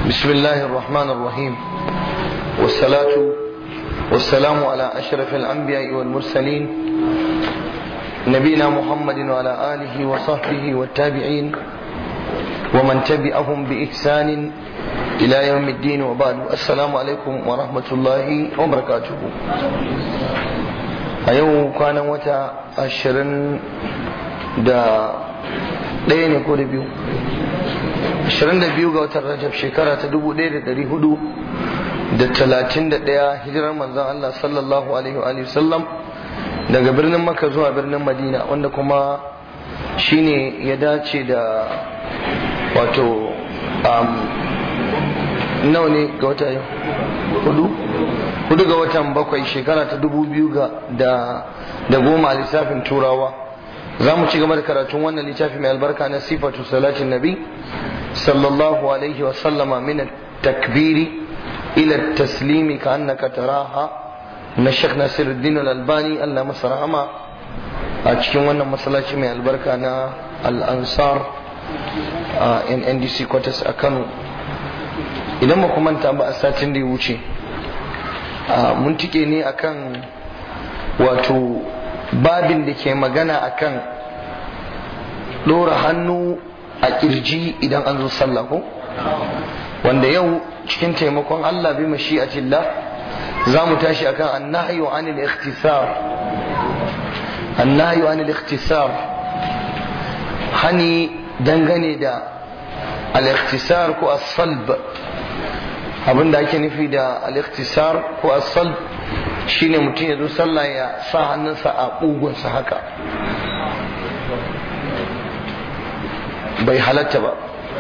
بسم الله الرحمن الرحيم والصلاة والسلام على أشرف الأنبياء والمرسلين نبينا محمد وعلى آله وصحبه والتابعين ومن تبعهم بإحسان إلى يوم الدين وبعد السلام عليكم ورحمة الله وبركاته. أيوه كان متى أشرن دا ɗaya ne ko da biyu 22 ga watan Rajab shekara ta 1431 hijirar manzon Allah sallallahu alaihi wa sallam daga birnin Makka zuwa birnin Madina, wanda kuma shine ya dace da wato nawa ne ga wata yau hudu ga watan bakwai shekara ta 2010 a lissafin turawa. za mu ci gaba da karatun wannan littafi mai albarka na sifatu salatin nabi sallallahu alaihi wa sallama min takbiri ila taslimi ka annaka taraha na Sheikh Nasiruddin Al-Albani, Allah masa rahama, a cikin wannan masallaci mai albarka na Al-Ansar in NDC quarters a Kano. idan ba ku manta ba a satin da ya wuce mun tike ne akan wato babin da ke magana akan ɗora hannu a kirji idan an zo sallah ko, wanda yau cikin taimakon Allah bi mashi'atillah za mu tashi akan annahyu anil ikhtisar, hani dangane da al-ikhtisar ko as-salb. abinda ake nufi da al-ikhtisar ko as-salb shine mutum ya zo sallah ya sa hannunsa a ƙugunsa haka, bai halatta ba.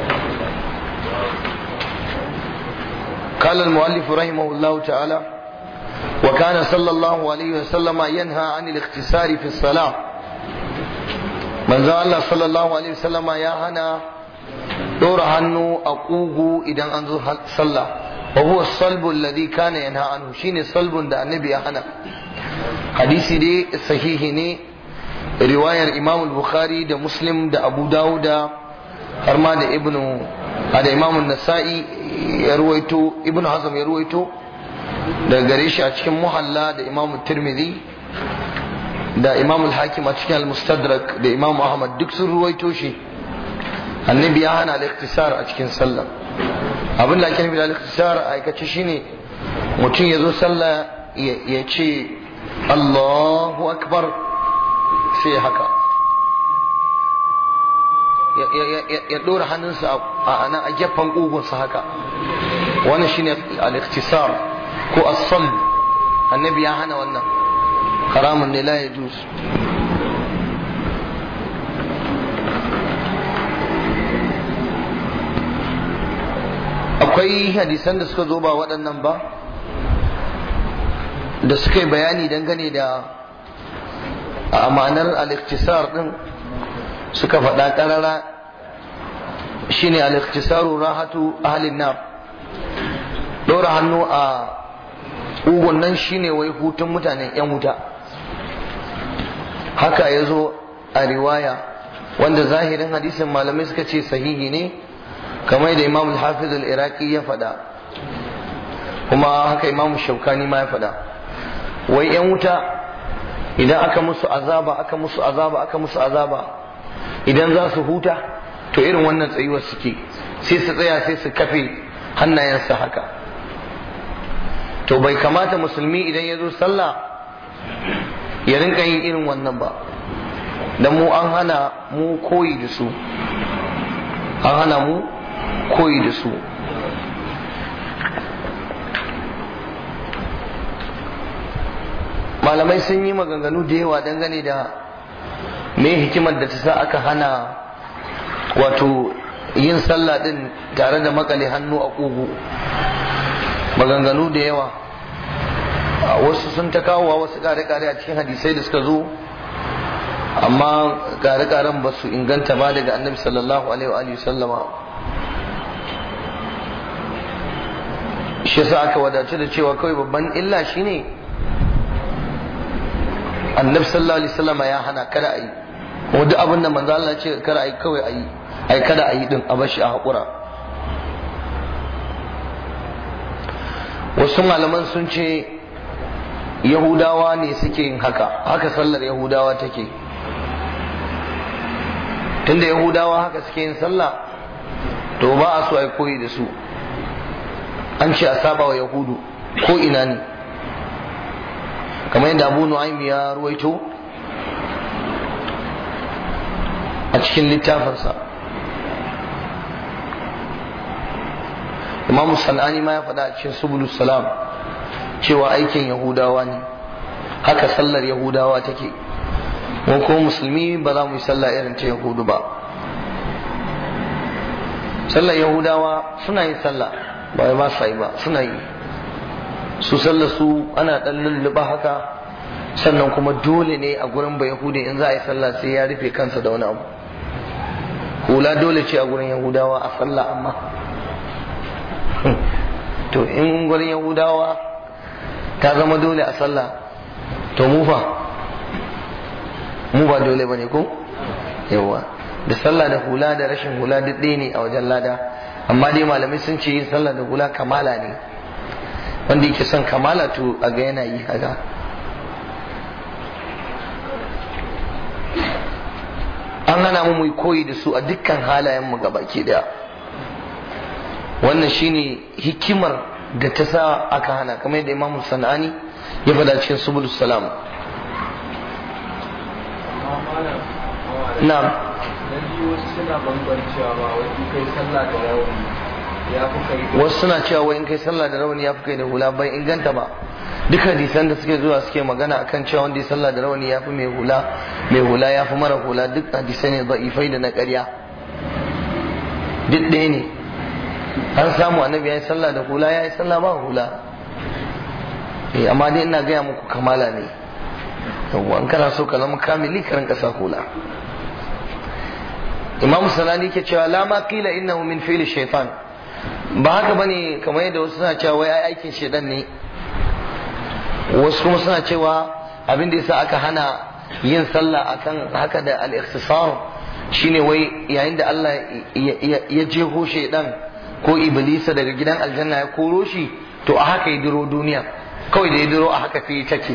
قال المؤلف رحمه الله تعالى: وكان صلى الله عليه وسلم ينهى عن الاختصار في الصلاة. من الله صلى الله عليه وسلم يا هنا دور هنو أقوغو إذا أنزل صلى، وهو الصلب الذي كان ينهى عنه، شين صلب ده النبي هنا. حديثي دي صحيح ني رواية الإمام البخاري ده مسلم ده أبو داود ده هرما ده هذا إمام النسائي يرويته، ابن حزم يرويته ده قريش أتكلم محلى ده إمام الترمذي ده إمام الحاكم أتكلم المستدرك ده إمام أحمد دكسر رويته شي النبي هنا الاختصار أتكلم سلم. abin da ake nufi da al-ikhtisar a aikace shine mutum ya zo sallah ya ce Allahu akbar sai haka ya dora hannunsa a gefen ƙugunsa haka. wannan shine al-ikhtisar ko as-salb. annabi ya hana wannan, haramun ne, la yajuz. akwai hadisan da suka zo ba waɗannan ba da suka yi bayani dangane da ma'anar al-ikhtisar din, suka faɗa ƙarara shine al-ikhtisaru rahatu ahlin nar. ɗora hannu a ugun nan shine wai hutun mutanen yan wuta, haka ya zo a riwaya wanda zahirin hadisin malamai suka ce sahihi ne, kamar da Imam al-Hafiz al-Iraqi ya faɗa, kuma haka Imam Shaukani ma ya faɗa. wai yan wuta idan aka musu azaba idan za su huta to irin wannan tsayuwar suke, sai su tsaya sai su kafe hannayensa haka. to bai kamata musulmi idan ya zo sallah ya rinka yin irin wannan ba, dan mu an hana mu koyi da su, malamai sun yi maganganu da yawa dangane da me hikimar da ta sa aka hana wato yin sallah din tare da makale hannu a ƙugu. maganganu da yawa, wasu sun ta kawowa wasu kare-kare a cikin hadisai da suka zo, amma kare-karen ba su inganta ba daga annabi sallallahu alaihi wa sallama. shi yasa aka wadace da cewa kawai babban illa shine annabi sallallahu alaihi wasallama ya hana kada a yi, kuma duk abin da manzo Allah ya ce kada a yi kawai a yi, ai kada a yi din a bashi a hakura. wasu malaman sun ce yahudawa ne suke yin haka sallar yahudawa take. Tunda yahudawa haka suke yin sallah, to ba a so a koyi da su. An ce a saba wa yahudu ko ina ne, kamar yadda Abu Nu'aym ya ruwaito a cikin littafinsa. Imam Sanani ma ya faɗa a cikin Subulus Salam cewa aikin yahudawa ne, haka sallar yahudawa take. mu ko musulmi ba za mu yi sallah irin ta yahudu ba. Sallar yahudawa suna yin sallah, ba ba sa yi ba, suna yi. Su sallar su ana dan lulluɓa haka, sannan kuma dole ne a gurin ba yahudi in za a yi sallah sai ya rufe kansa da wani abu. Hula dole ce a gurin yahudawa a sallah, amma to in gurin yahudawa ta zama dole a sallah, to mu fa mu ba dole bane ko? Yawa, da sallah da hula da rashin hula duk ɗaya ne a wajen lada, amma dai malamai sun ce yin sallah da hula kamala ne. Wanda yake son kamala to a ga yana yi haka. An hana mu koyi da su a dukkan halayen mu gabaki daya. Wannan shine hikimar da ta sa aka hana, kamar yadda Imam Sanani ya faɗa cikin Subulus Salam. Na'am. Wasu suna cewa wai in kai sallah da rawani ya fi kai da hula, bai inganta ba. Duka hadisan da suke zuwa suke magana akan cewa wanda ya sallah da rawani ya fi mai hula ya fi mara hula, duk hadisai ne da'ifai da na ƙarya. Duk ɗaya ne. An samu annabi ya yi sallah da hula, ya yi sallah ba hula. Amma dai ina gaya muku kamala ne. Yawwa, in kana so ka zama kamili ka rinka sa hula. Imam Sanani ke cewa la ma qila innahu min fi'li shaytan, ba haka bane kamar yadda wasu suna cewa wai aikin shedan ne. Wasu kuma suna cewa abin da yasa aka hana yin sallah akan haka da al-ikhtisar shine wai yayin da Allah ya jeho shedan ko iblisa daga gidan aljanna ya koro shi, to a haka ya diro duniya, kawai da ya diro a haka sai take.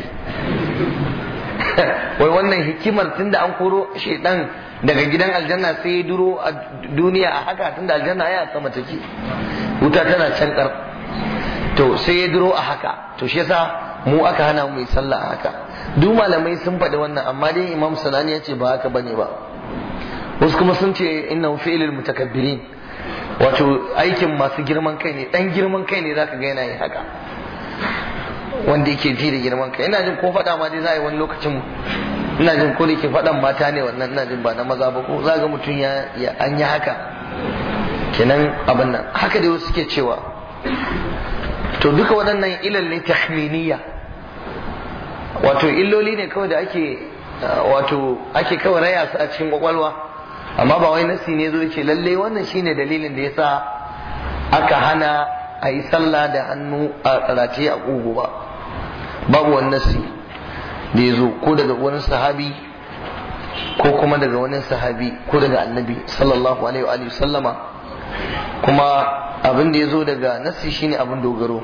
Wai wannan hikimar tunda an koro shedan daga gidan aljanna sai ya duro a duniya a haka, tunda aljanna ya sama take, wuta tana can kar, to sai ya duro a haka. To shi yasa mu aka hana mu yi sallah a haka. Duk malamai sun faɗi wannan, amma dai Imam Sanani ya ce ba haka bane ba. Wasu kuma sun ce innahu fi'lul mutakabbirin, wato aikin masu girman kai ne, dan girman kai ne zaka ga yana yin haka, wanda yake ji da girman kai. Ina jin ko faɗa ma dai za a yi wani lokacin, ina jin ko da ke faɗan mata ne wannan, ina jin ba na maza ba, ko za ga mutum an yi haka kenan abin nan haka dai wasu suke cewa. To duka waɗannan ilal ne tahminiya, wato illoli ne kawai da ake kawai raya su a cikin kwakwalwa, amma ba wai nasi ne zo ce lalle wannan shine dalilin da yasa aka hana a yi sallah da hannu a rataye a ƙugu ba. Babu wani nasi da ya zo ko daga wani sahabi ko kuma daga wani sahabi ko daga annabi sallallahu alaihi wa sallama. Kuma abin da ya zo daga nasi shine abin dogaro.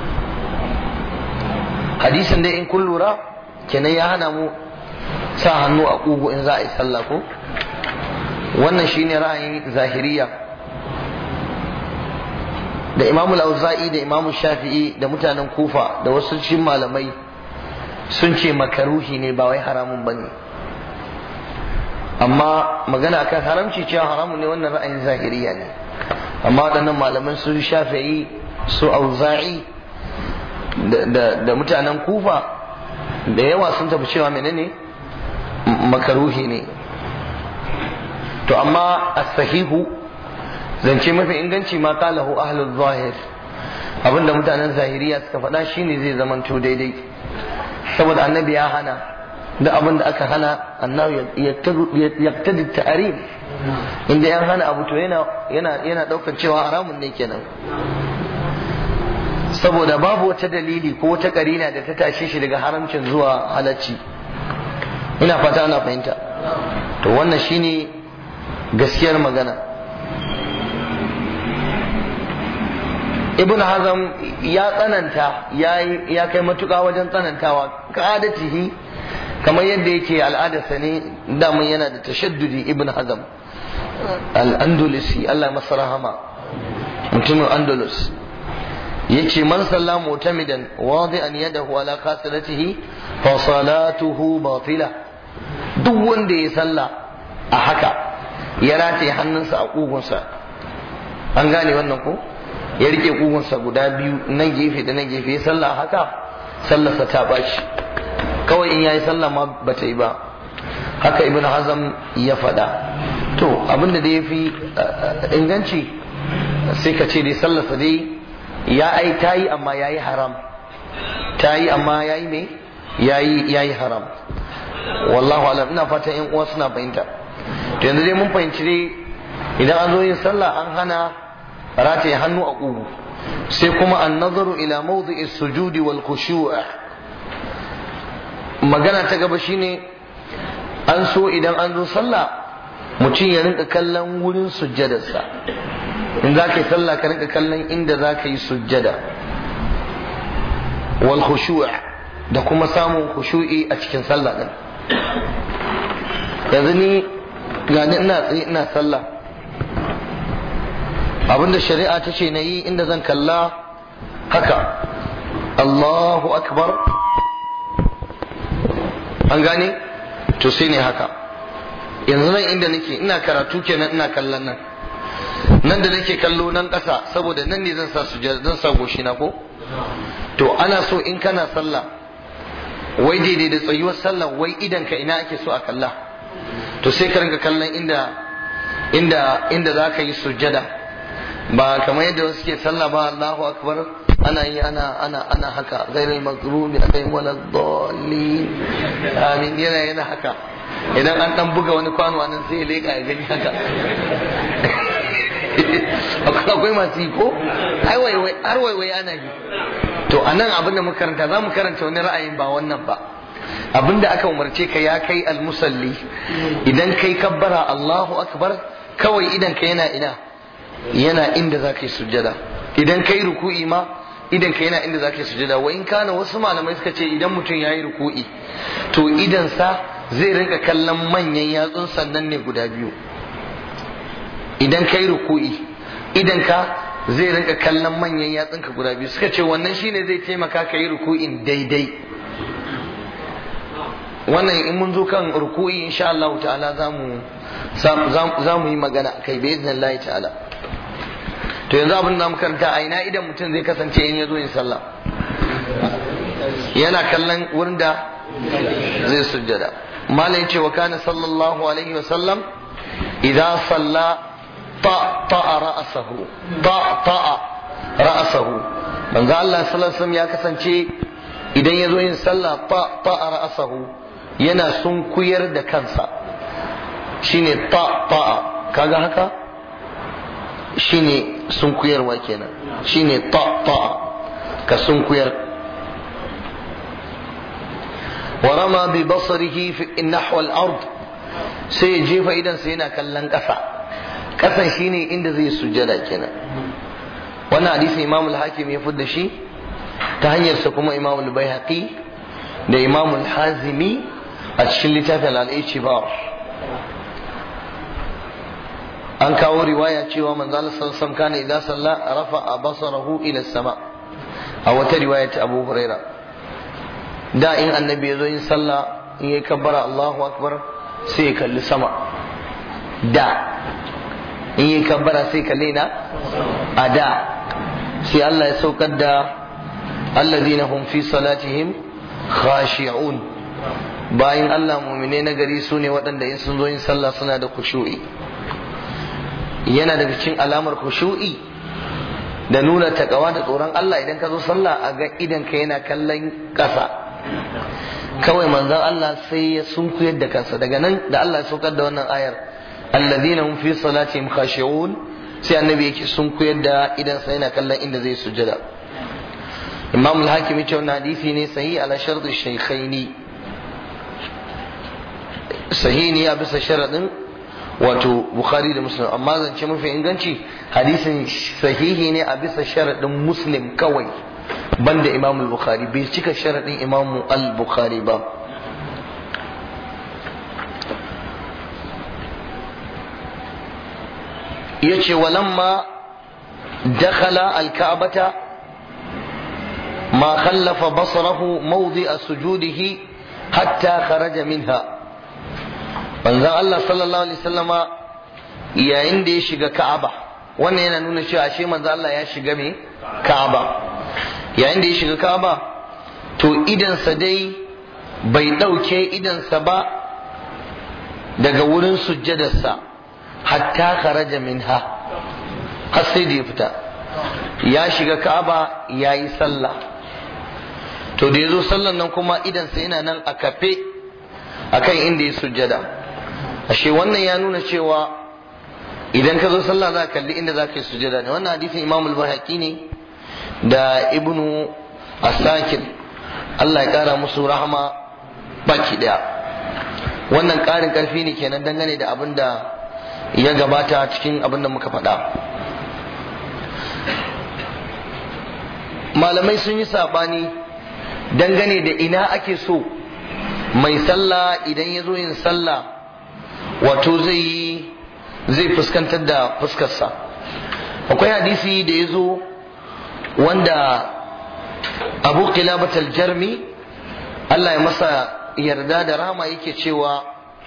Hadisin dai in kun lura kenan ya hana mu sa hannu a ƙugu in za a yi sallah ko. Wannan shine ra'ayin zahiriya da Imam al-Auza'i da Imam Shafi'i da mutanen Kufa da wasu cikin malamai sun ce makaruhi ne, ba wai haramun bane. Amma magana akan haramci cewa haramun ne, wannan ra'ayin zahiriya ne. Amma waɗannan malaman su Shafi'i, su Auza'i da mutanen Kufa da yawa sun tafi cewa menene makaruhi ne. To amma as-sahihu, zance mafi inganci, ma qalahu ahlul zahir, abinda mutanen zahiriya suka faɗa shine zai zamanto daidai, saboda annabi ya hana da abinda aka hana, annabi yaqtadi at-ta'rif, inda yan hana abu to yana daukar cewa haramun ne kenan, saboda babu wata dalili ko wata karina da ta tashe shi daga haramcin zuwa halacci. Ina fata ana fahimta. To wannan shine gaskiyar magana. ibn hazm ya tsananta ya kai matuƙa wajen tsanantawa qadatihi kamar yadda yake al'adarsa ne daman yana da tashaddudi ibn hazm al-andalusi Allah masa rahama mutumin andalus yace man salla mu'tamidan wadi'an yadahu ala khasiratihi fa salatuhu batila duk wanda ya salla a haka ya rataye hannunsa a kugunsa an gane wannan ko ya rike kugunsa guda biyu nan gefe da nan gefe ya salla haka sallarsa ta bashi kawai in yayi sallah ma bata yi ba haka ibn hazm ya faɗa to abinda da yafi inganci sai ka ce dai sallarsa dai ta yi amma yayi haram ta yi amma yayi me yayi haram wallahu alam. Ina fatan yan uwa suna fahimta. To yanzu dai mun fahimci dai idan an zo yin sallah an hana rataye hannu a ƙugu, sai kuma an nazaru ila mawdi'i sujudi wal khushu'. Magana ta gaba shine an so idan an zo sallah mutum ya rinka kallon wurin sujjadarsa. In za ka yi sallah ka rinka kallon inda za ka yi sujjada. Wal khushu' da kuma samun khushu'i a cikin sallah din. Yanzu ni gani ina tsaye ina sallah, abinda shari'a ta ce na yi inda zan kalla haka Allahu akbar, an gane to sai ne haka. Yanzu nan inda nake ina karatu kenan ina kallon nan da nake kallo nan ƙasa saboda nan ne zan sa sujada, zan sa goshi na ko. To ana so in kana sallah wai daidai da tsayuwar sallah wai idan ka ina ake so a kalla, to sai ka rinka kallon inda za ka yi sujada, ba kamar yadda wasu ke sallah ba Allahu akbar ana yi ana haka ghairil maghdubi alaihim waladdallin amin yana haka. Idan an dan buga wani kwano nan sai ya leka ya gani haka akwai masu yi ko har waiwai ana yi. To anan abin da muka karanta za mu karanta wani ra'ayin ba wannan ba. Abin da aka umarce ka ya kai almusalli, idan kai kabbara Allahu akbar kawai idan ka yana inda za ka yi sujjada. Idan kai ruku'i ma idan ka yana inda za ka yi sujjada. Wa in kana wasu malamai suka ce idan mutum ya yi ruku'i to idansa zai rinka kallon manyan yatsun sannan ne guda biyu. Idan kai ruku'i idan ka zai rinka kallon manyan yatsunka guda biyu, suka ce wannan shine zai taimaka ka yi ruku'in daidai. Wannan in mun zo kan ruku'i insha Allah ta'ala za mu yi magana kai bi idnillahi ta'ala. To yanzu abin da muka karanta a ina idan mutum zai kasance in ya zo yin sallah yana kallon wurin da zai sujjada. Malai ce wa kana sallallahu alaihi wa sallam idan salla ta'a ra'sahu manzo Allah sallallahu alaihi wasallam ya kasance idan ya zo yin sallah ta'a ra'sahu yana sunkuyar da kansa, shine ta'a kaga haka shine sunkuyarwa kenan, shine ta'a ka sunkuyar. wa rama bi basarihi fi nahwa al-ard, sai ya jefa idan sai yana kallon ƙasa. Ƙasan shine inda zai sujjada kenan. Wannan hadisi Imam al-Hakim ya fudda shi ta hanyar sa, kuma Imam al-Baihaqi da Imam al-Hazimi a cikin littafin al-Ijbar. An kawo riwaya cewa manzo Allah sallallahu alaihi wasallam kana idza salla rafa'a basarahu ila as-sama. A wata riwaya ta Abu Huraira, da in annabi ya zo yin sallah in ya kabbara Allahu akbar sai ya kalli sama. Da in yi kabbara sai kalle na a da, sai Allah ya saukar da alladhina hum fi salatihim khashi'un, bayan Allah mu'mine na gari su ne waɗanda in sun zo yin sallah suna da khushu'i. Yana daga cikin alamar khushu'i da nuna takawa da tsoron Allah idan ka zo sallah a ga idan ka yana kallon ƙasa. Kawai manzon Allah sai ya sunkuyar da kansa. Daga nan da Allah ya saukar da wannan ayar alladhina hum fi salatihim khashi'un, sai annabi yake sunkuyar da idan sa yana kallon inda zai sujjada. Imam al-Hakim ya ce wannan hadisi ne sahih ala shart ash-shaykhaini, sahihi ne a bisa sharadin wato Bukhari da Muslim, amma zance mafi inganci hadisin sahihi ne a bisa sharadin Muslim kawai, banda Imam al-Bukhari, bai cika sharadin Imam al-Bukhari ba. yace walamma dakhala al-Ka'bata ma khallafa basarahu mawdi'a sujudihi hatta kharaja minha. Manzon Allah sallallahu alaihi wasallama yayin da ya shiga Ka'aba, wannan yana nuna cewa ashe manzon Allah ya shiga me Ka'aba. Yayin da ya shiga Ka'aba to idansa dai bai dauke idansa ba daga wurin sujjadarsa hatta kharaja minha, har sai da ya fita. Ya shiga Ka'aba yayi sallah, to da yazo sallan nan kuma idansa yana nan a kafe akan inda ya sujjada. Ashe wannan ya nuna cewa idan ka zo sallah za ka kalli inda za ka yi sujjada ne. Wannan hadisin Imam al-Baihaqi ne da Ibnu Asakir, Allah ya kara musu rahama baki daya. Wannan karin karfi ne kenan dangane da abin da ya gabata cikin abin da muka faɗa. Malamai sun yi sabani dangane da ina ake so mai sallah idan ya zo yin sallah wato zai fuskantar da fuskarsa. Akwai hadisi da ya zo wanda Abu Qilabat al-Jarmi, Allah ya masa yarda da rahama, yake cewa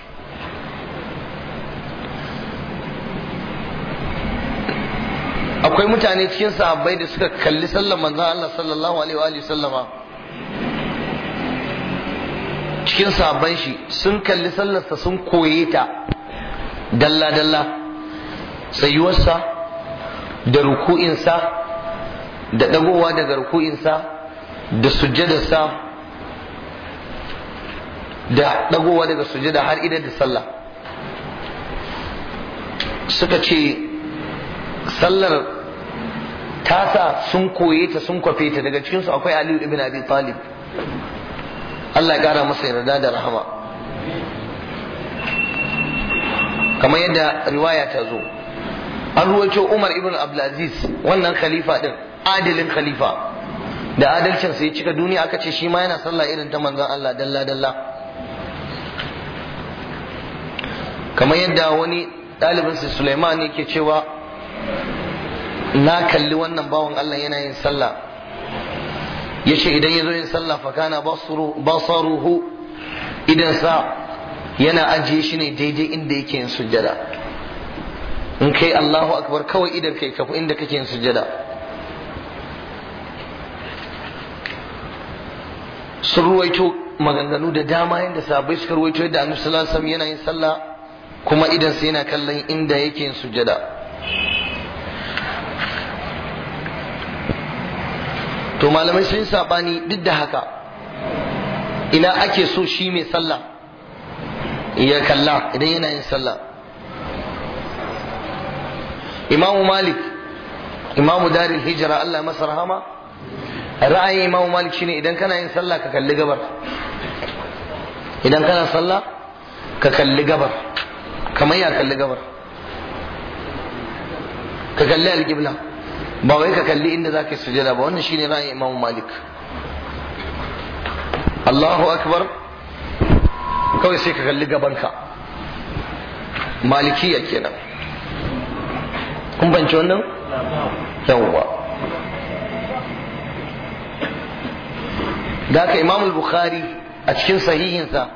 akwai mutane cikin sahabbai da suka kalli sallar manzon Allah sallallahu alaihi wa sallama, cikin sahabban shi sun kalli sallarsa sun koye ta dalla dalla, tsayuwarsa da ruku'insa da dagowa daga ruku'insa da sujjadarsa da dagowa daga sujjada har idan da sallah. Suka ce sallar tasa sun koye ta sun kwafe ta. Daga cikinsu akwai Aliyu ibn Abi Talib, Allah ya kara masa yarda da rahama. Kamar yadda riwaya ta zo, an ruwaito Umar ibn Abdulaziz, wannan khalifa din, adilin khalifa da adalcin sai cika duniya, aka ce shi ma yana sallah irin ta manzon Allah dalla dalla. Kamar yadda wani ɗalibinsa Sulaiman yake cewa na kalli wannan bawan Allah yana yin sallah, yace idan yazo yin sallah fa kana basaruhu, idan sa yana ajiye shi ne daidai inda yake yin sujjada. In kai Allahu akbar kawai idan kai kafu inda kake yin sujjada. Sun ruwaito maganganu da dama yadda sahabbai suka ruwaito yadda Annabi sallallahu alaihi wasallam yana yin sallah kuma idan sa yana kallon inda yake yin sujjada. To malamai sun yi sabani duk da haka, ina ake so shi mai sallah ya kalla idan yana yin sallah. Imamu Malik, Imamu Darul Hijra, Allah ya masa rahama, ra'ayin Imamu Malik shine idan kana yin sallah ka kalli gabar. Idan kana sallah ka kalli gabar. Kamar ya kalli gabar, ka kalli alƙibla, ba wai ka kalli inda za ka yi sujada ba. Wannan shine ra'ayin Imam Malik. Allahu akbar, kawai sai ka kalli gabanka. Malikiya kenan. Kun banci wannan? Yawwa. Da haka Imam Bukhari a cikin sahihinsa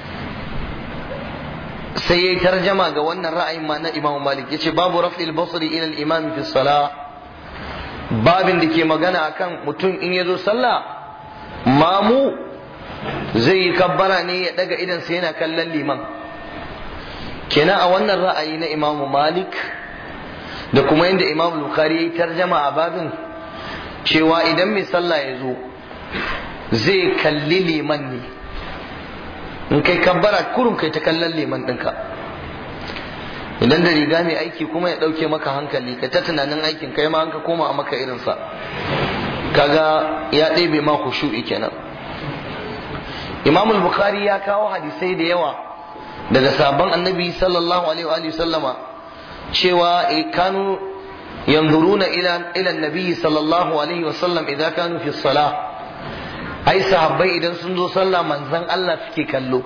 sai ya yi tarjama ga wannan ra'ayin ma na Imam Malik, yace babu raf'il basri ila al-imam fi salah, babin da ke magana akan mutum in ya zo sallah mamu zai yi kabbara ne ya daga idan sai yana kallon liman. Kenan a wannan ra'ayi na Imam Malik da kuma yadda Imam Bukhari ya yi tarjama a babin, cewa idan mai sallah ya zo zai kalli liman ne. In kai kabbara kurun kai ta kallon liman ɗinka. Idan da riga mai aiki kuma ya ɗauke maka hankali, ka ta tunanin aikin kai ma an ka koma a maka irinsa, kaga ya ɗebe ma khushu'i kenan. Imam Bukhari ya kawo hadisai da yawa daga sabon annabi sallallahu alaihi wa sallama cewa kanu yanzuruna ila annabi sallallahu alaihi wa sallam idan kanu fi salah, ai sahabbai idan sun zo sallah manzon Allah suke kallo.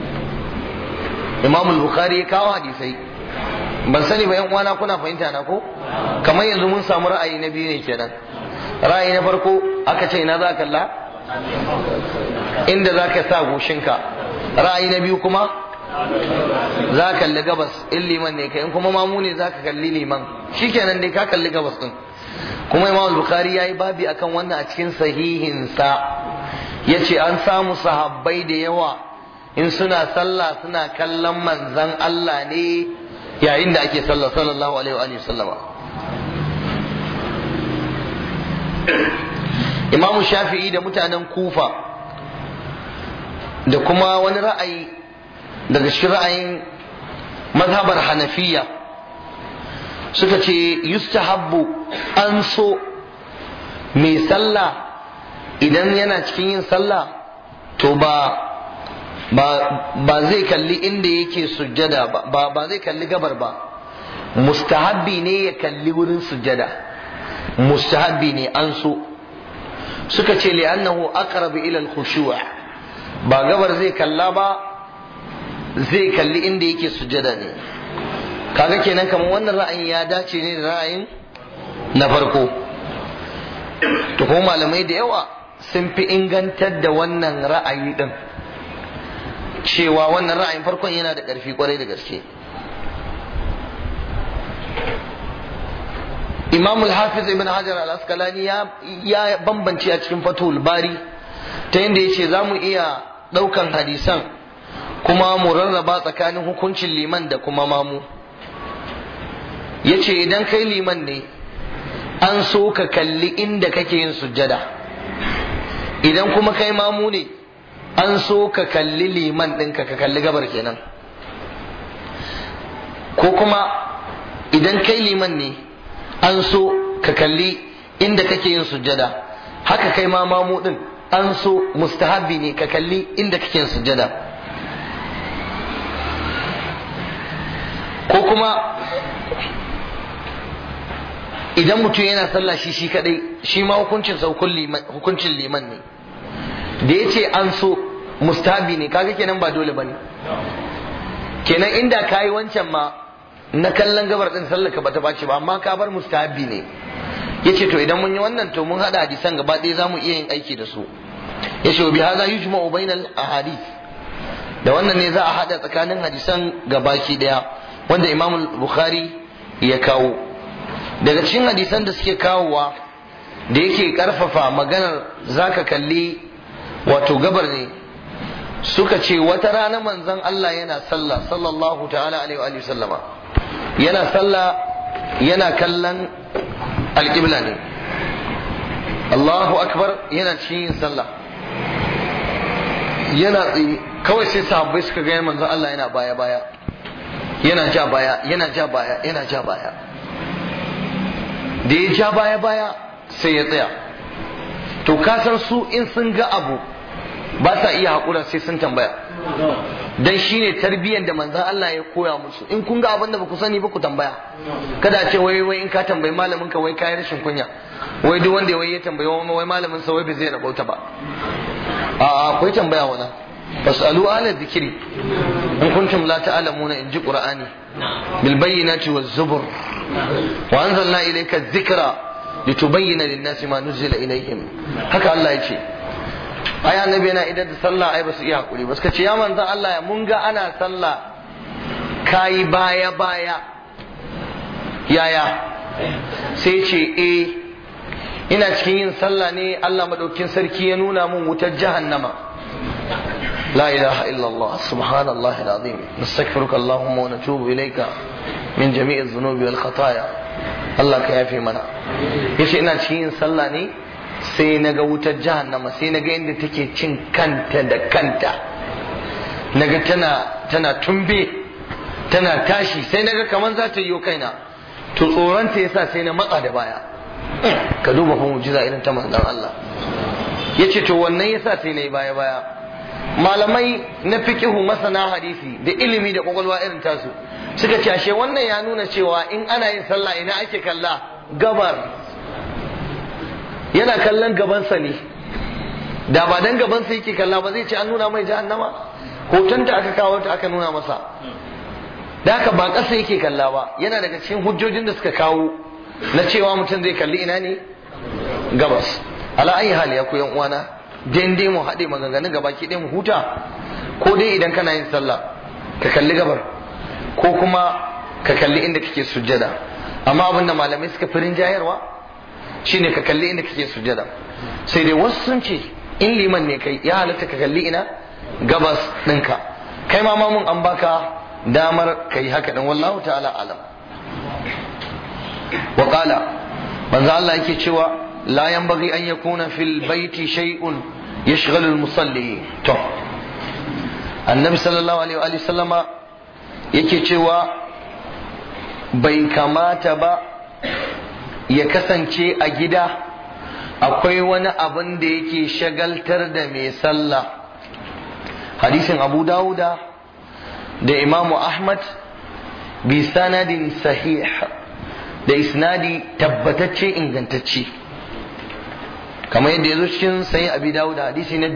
Imam al-Bukhari ya kawo hadisai, ban sani ba yan uwana kuna fahimta na ko? Kamar yanzu mun samu ra'ayi na biyu ne kenan. Ra'ayi na farko aka ce ina za ka kalla, inda za ka sa goshinka. Ra'ayi na biyu kuma za ka kalli gabas in liman ne kai, in kuma mamu ne za ka kalli liman, shikenan dai ka kalli gabas din. Kuma Imam al-Bukhari yayi babi akan wannan a cikin sahihinsa, yace an samu sahabbai da yawa in suna sallah suna kallon manzon Allah ne yayin da ake sallah sallallahu alaihi wa sallama. Imam Shafi'i da mutanen Kufa da kuma wani ra'ayi daga cikin ra'ayin mazhabar Hanafiya suka ce yustahabbu, an so mai sallah idan yana cikin yin sallah to ba zai kalli inda yake sujjada ba zai kalli gabar ba, mustahabbi ne ya kalli wurin sujjada, mustahabbi ne, an so. Suka ce li'annahu aqrabu ila al-khushu', ba gabar zai kalla ba, zai kalli inda yake sujjada ne. Kaga kenan kamar wannan ra'ayin ya dace ne da ra'ayin na farko. To kuma malamai da yawa sun fi ingantar da wannan ra'ayi din, cewa wannan ra'ayin farkon yana da ƙarfi kwarai da gaske. Imam al-Hafiz Ibn Hajar al-Asqalani ya bambance a cikin Fathul Bari ta yadda yace zamu iya ɗaukan hadisan kuma mu rarraba tsakanin hukuncin liman da kuma mamu. Yace idan kai liman ne an so ka kalli inda kake yin sujjada, idan kuma kai mamu ne an so ka kalli liman ɗinka, ka kalli gabar kenan. Ko kuma idan kai liman ne an so ka kalli inda kake yin sujjada, haka kai ma mamu ɗin an so, mustahabbi ne ka kalli inda kake yin sujjada. Ko kuma idan mutum yana sallah shi kadai, shi ma hukuncin hukuncin liman ne. Da ya ce an so, mustahabi ne, kaga kenan ba dole bane. Kenan inda ka yi wancan ma na kallon gabar din sallar ka bata bace ba, amma ka bar mustahabi ne. Yace to idan mun yi wannan to mun hada hadisan gaba ɗaya zamu iya yin aiki da su. Yace bi hadha yujma'u bainal ahadith, da wannan ne za a hada tsakanin hadisan gabaki daya wanda Imam Bukhari ya kawo. Daga cikin hadisan da suke kawowa da yake karfafa maganar zaka kalli wato gabar ne, suka ce wata rana manzon Allah yana sallah sallallahu ta'ala alaihi wa sallama, yana sallah yana kallon alƙibla ne, Allahu akbar, yana cikin sallah yana tsaye, kawai sai sahabbai suka ga manzon Allah yana baya baya, yana ja baya, yana ja baya, yana ja baya. Da ya ja baya baya sai ya tsaya. To ka san su in sun ga abu ba sa iya haƙura sai sun tambaya, dan shine tarbiyyar da manzon Allah ya koya musu. In kun ga abin da ba ku sani ba ku tambaya, kada a ce wai in ka tambayi malamin ka wai kai rashin kunya, wai duk wanda wai ya tambayi wai malamin sa wai bai zai rabauta ba. A'a, akwai tambaya wannan. fasalu ala dhikri in kuntum la ta'lamuna, in ji qur'ani, bil bayyinati waz zubur wa anzalna ilayka dhikra litubayyana lin-nasi ma nuzila ilayhim. Haka Allah ya ce. Ai annabi yana idan da sallah ai ba su iya hakuri ba, suka ce ya manzon Allah mun ga ana sallah kai baya baya, yaya? Sai ce ina cikin yin sallah ne Allah madaukin sarki ya nuna mun wutar jahannama. La ilaha illallah, subhanallahi alazim, nastaghfiruka allahumma wa natubu ilayka min jami'i dhunubi wal khataaya. Allah ka yafe mana. Yace ina cikin yin sallah ne sai naga wutar jahannama, sai naga inda take cin kanta da kanta, naga tana tumbe, tana tashi, sai naga kaman za ta yi kaina. To tsoronta yasa sai na matsa da baya. Ka duba fa mu'jiza irin ta manzon Allah. Yace to wannan yasa sai nayi baya baya. malamai na fiqihu masana hadisi da ilimi da kwakwalwa irin tasu suka ce ashe wannan ya nuna cewa in ana yin sallah ina ake kalla? Gabar. Yana kallon gabansa ne, da ba dan gabansa yake kalla ba zai ce an nuna mai jahannama. Hoton da aka kawo ta aka nuna masa, da haka ba ƙasa yake kalla ba. Yana daga cikin hujjojin da suka kawo na cewa mutum zai kalli ina ne? Gabas. Ala ayi hali ya ku yan uwana, dai mu haɗe maganganun gabaki ɗaya mu huta. Ko dai idan kana yin sallah ka kalli gabar, ko kuma ka kalli inda kake sujjada. Amma abin da malamai suka fi rinjayarwa shine ka kalli inda kake sujjada. Sai dai wasu sun ce in liman ne kai ya halatta ka kalli ina? Gabas ɗinka. Kai ma mun an baka damar kai haka din, wallahu ta'ala alam. Wa qala, manzo Allah yake cewa la yanbaghi an yakuna fil baiti shay'un yashghalu al-musalli. To annabi sallallahu alaihi wa sallama yake cewa bai kamata ba ya kasance a gida akwai wani abin da yake shagaltar da mai sallah. Hadisin Abu Dawuda da Imamu Ahmad bi sanadin sahih, da isnadi tabbatacce ingantacce, kamar yadda ya zo cikin sahih Abi Dawuda hadisi na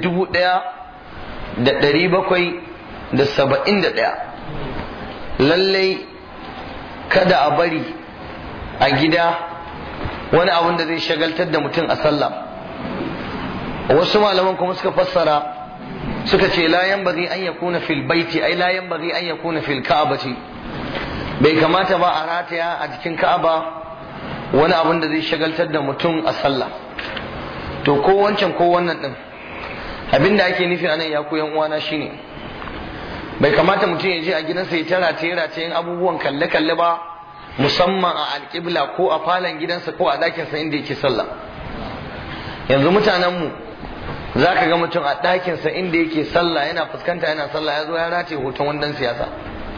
1771. Lallai kada a bari a gida wani abin da zai shagaltar da mutum a sallah. Wasu malaman kuma suka fassara suka ce la yanbaghi an yakuna fil baiti, ai la yanbaghi an yakuna fil ka'bati. Bai kamata ba a rataya a jikin Ka'aba wani abin da zai shagaltar da mutum a sallah. To ko wancan ko wannan din, abinda ake nufi anan ya ku yan uwana shine bai kamata mutum ya je a gidansa ya tara ratayen abubuwan kalle ba, musamman a alƙibla ko a falon gidansa ko a ɗakinsa inda yake sallah. Yanzu mutanenmu za ka ga mutum a ɗakinsa inda yake sallah yana fuskanta yana sallah ya zo ya rataye hoton wani ɗan siyasa,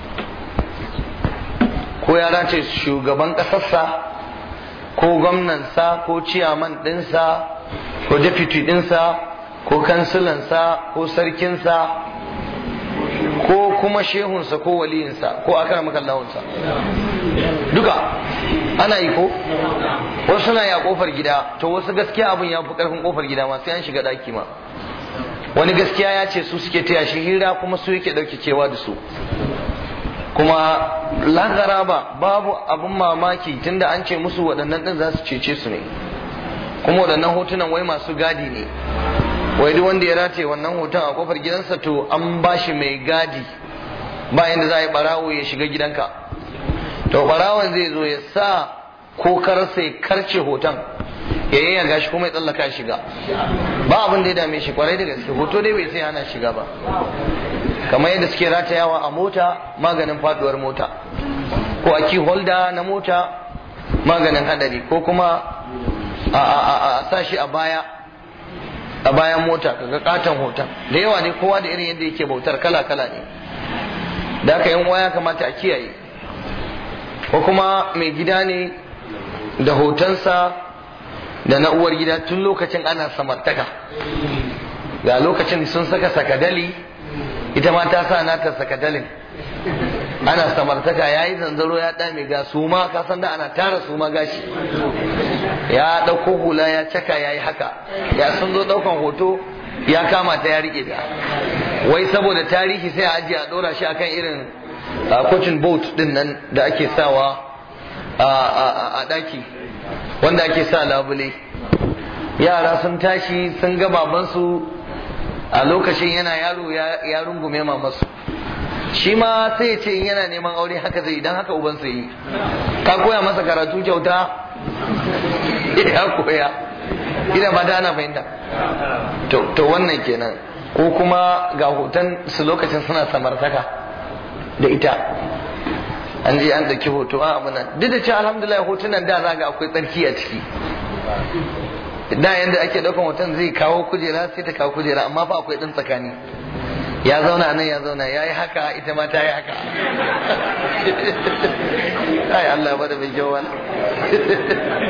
ko ya rataye shugaban ƙasarsa ko gwamnansa ko ciyaman ɗinsa ko deputy ɗinsa ko kansilansa ko sarkinsa ko kuma shehunsa ko waliyinsa ko akramakallahu duka ana yi ko wasu suna yi a kofar gida. To wasu gaskiya abin ya fi karfin kofar gida ma sai an shiga daki ma. Wani gaskiya ya ce su suke taya shi hira kuma su yake dauke kewa da su, kuma lagara babu abin mamaki tunda an ce musu waɗannan ɗin za su cece su ne, kuma waɗannan hotunan wai masu gadi ne. Wai duk wanda ya rataye wannan hoton a kofar gidansa to an bashi mai gadi, bayan da za a yi barawo ya shiga gidanka. To barawon zai zo ya sa ko karsa ya karce hoton ya yi gashi kuma ya tsallaka shiga, ba abin da ya dame shi kwarai da gaske. Hoto dai bai sai ana shiga ba, kamar yadda suke ratayawa a mota maganin faduwar mota, ko a key holder na mota maganin hadari, ko kuma a sa shi a bayan mota kaga katon hoton da yawa ne. Kowa da irin yadda yake bautar kala ne, da haka yan uwa ya kamata a kiyaye. Ko kuma mai gida ne da hotonsa da na uwar gida tun lokacin ana samartaka, ga lokacin sun saka sakadali, ita ma ta sa nata sakadalin, ana samartaka, yayi zanzaro ya dame ga suma, ka san da ana tara suma gashi, ya dauko hula ya caka yayi haka, ya sun zo daukan hoto ya kama ta ya rike ta, wai saboda tarihi sai a ajiye a dora shi akan irin cotton boat din nan da ake sawa a daki wanda ake sa labule. Yara sun tashi sun ga babansu a lokacin yana yaro ya rungume mamasu, shi ma sai ya ce in yana neman aure haka zai, idan haka ubansa yi. Ka koya masa karatu kyauta ya koya, ina ba da ana fahimta. To wannan kenan. Ko kuma ga hoton su lokacin suna samartaka da ita, an je an ɗauki hoto a abu nan. Duk da cewa alhamdulillah hotunan da za ga akwai tsarki a ciki, da yanda ake ɗaukan hoton zai kawo kujera sai ta kawo kujera, amma fa akwai ɗan tsakani, ya zauna nan ya zauna ya yi haka ita ma ta yi haka. Ai Allah ba da mai kyau wani.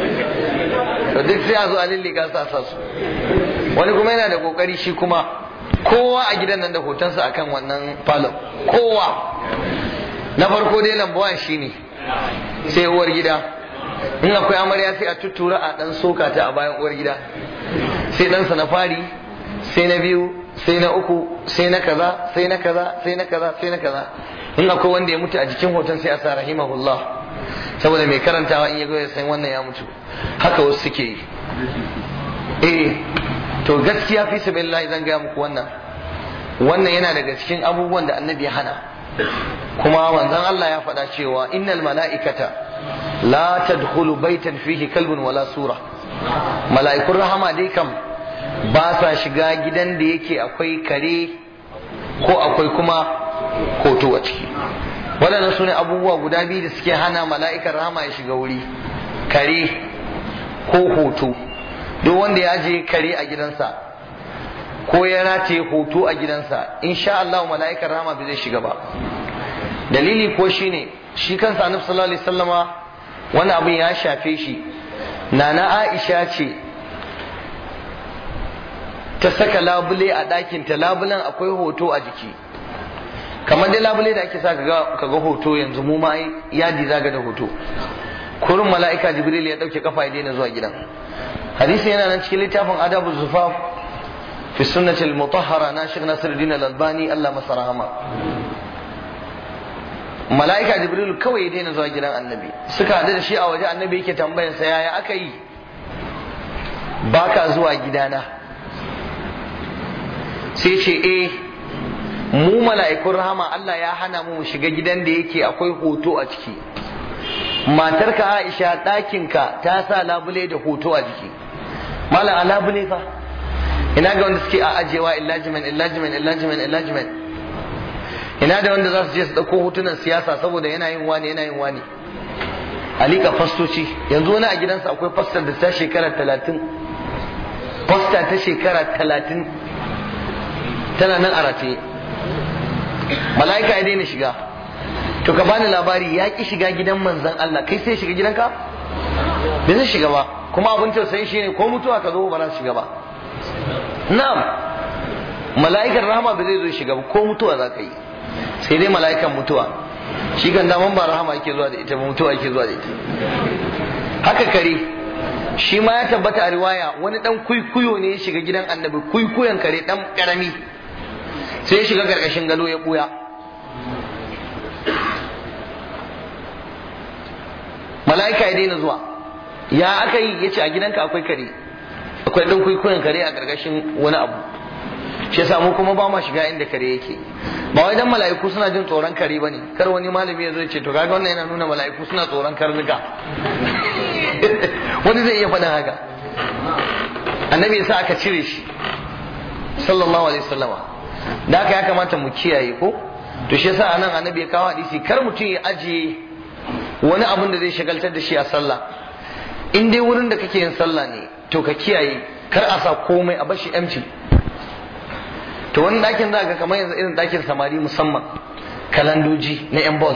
To duk sai a zo a lillika sa su. Wani kuma yana da kokari shi kuma kowa a gidan nan da hotonsa akan wannan falon, kowa. Na farko dai lambawan shine sai uwar gida, in akwai amarya sai a tuttura a dan soka ta a bayan uwar gida, sai ɗansa na fari, sai na biyu, sai na uku, sai na kaza, sai na kaza, sai na kaza, sai na kaza. In akwai wanda ya mutu a jikin hoton sai a sa rahimahullah, saboda mai karantawa in ya ya san wannan ya mutu. Haka wasu suke yi. To gaskiya fi sabilillah zan gaya muku wannan yana daga cikin abubuwan da annabi ya hana. Kuma manzon Allah ya faɗa cewa innal mala'ikata la tadkhulu baitan fihi kalbun wala sura. Mala'ikun rahama dai kam ba sa shiga gidan da yake akwai kare ko akwai kuma hoto a ciki. Waɗannan su ne abubuwa guda biyu da suke hana mala'ikar rahama ya shiga wuri, kare ko hoto. Duk wanda ya je kare a gidansa ko ya rataye hoto a gidansa, insha Allah mala'ikar rahama bai zai shiga ba. Dalili ko shine shi kansa Annabi sallallahu alaihi wasallama wani abin ya shafe shi. Nana Aisha ce ta saka labule a ɗakinta, labulen akwai hoto a jiki, kamar dai labule da ake sa kaga hoto yanzu, mu ma yadi zaga da hoto. Kurin mala'ika Jibril ya ɗauke kafa ya daina zuwa gidan. Hadisi yana nan cikin littafin Adabu Zufaf fi sunnati al-mutahhara na Sheikh Nasiruddin Al-Albani, Allah masa rahama. Mala'ika Jibril kawai ya daina zuwa gidan Annabi, suka haɗu da shi a waje. Annabi yake tambayar sa, yaya aka yi baka zuwa gidana? Sai ce mu mala'ikun rahama Allah ya hana mu shiga gidan da yake akwai hoto a ciki. Matarka Aisha ɗakinka ta sa labule da hoto a jiki. Malam a labule fa, ina ga wanda suke a ajewa enlargement. Ina da wanda za su je su ɗauko hotunan siyasa saboda yana yin wani. Alika fastoci, yanzu wani a gidansa akwai fastar da ta shekara 30, fasta ta shekara 30 tana nan a rataye. Mala'ika ya daina shiga. To ka bani labari, ya ki shiga gidan manzon Allah, kai sai shiga gidanka? Bai zai shiga ba. Kuma abin tausayi shine ko mutuwa ka zo ba za su shiga ba. Na'am, mala'ikar rahama bai zai zo shiga ba, ko mutuwa za ka yi. Sai dai mala'ikan mutuwa, shi kan daman ba rahama yake zuwa da ita ba, mutuwa yake zuwa da ita. Haka kare, shi ma ya tabbata a riwaya, wani dan kuikuyo ne ya shiga gidan Annabi, kuikuyon kare dan karami, sai ya shiga karkashin gado ya buya. Mala'ika ya daina zuwa. Ya aka yi? Ya ce a gidanka akwai kare, akwai dan kuikuyon kare a karkashin wani abu. Shi yasa mu kuma ba ma shiga inda kare yake. Ba wai dan mala'iku suna jin tsoron kare bane. Kar wani malami ya zo ya ce to kaga wannan yana nuna mala'iku suna tsoron karnuka. Wani zai iya faɗin haka. Annabi yasa aka cire shi sallallahu alaihi wasallama. Da haka ya kamata mu kiyaye ko? To shi yasa anan Annabi ya kawo hadisi, kar mutum ya ajiye wani abun da zai shagaltar da shi a sallah. In dai wurin da kake yin sallah ne, to ka kiyaye, kar a sa komai, a bar shi empty. To wani ɗakin za ga kamar yanzu irin ɗakin samari, musamman kalandoji na yan ball,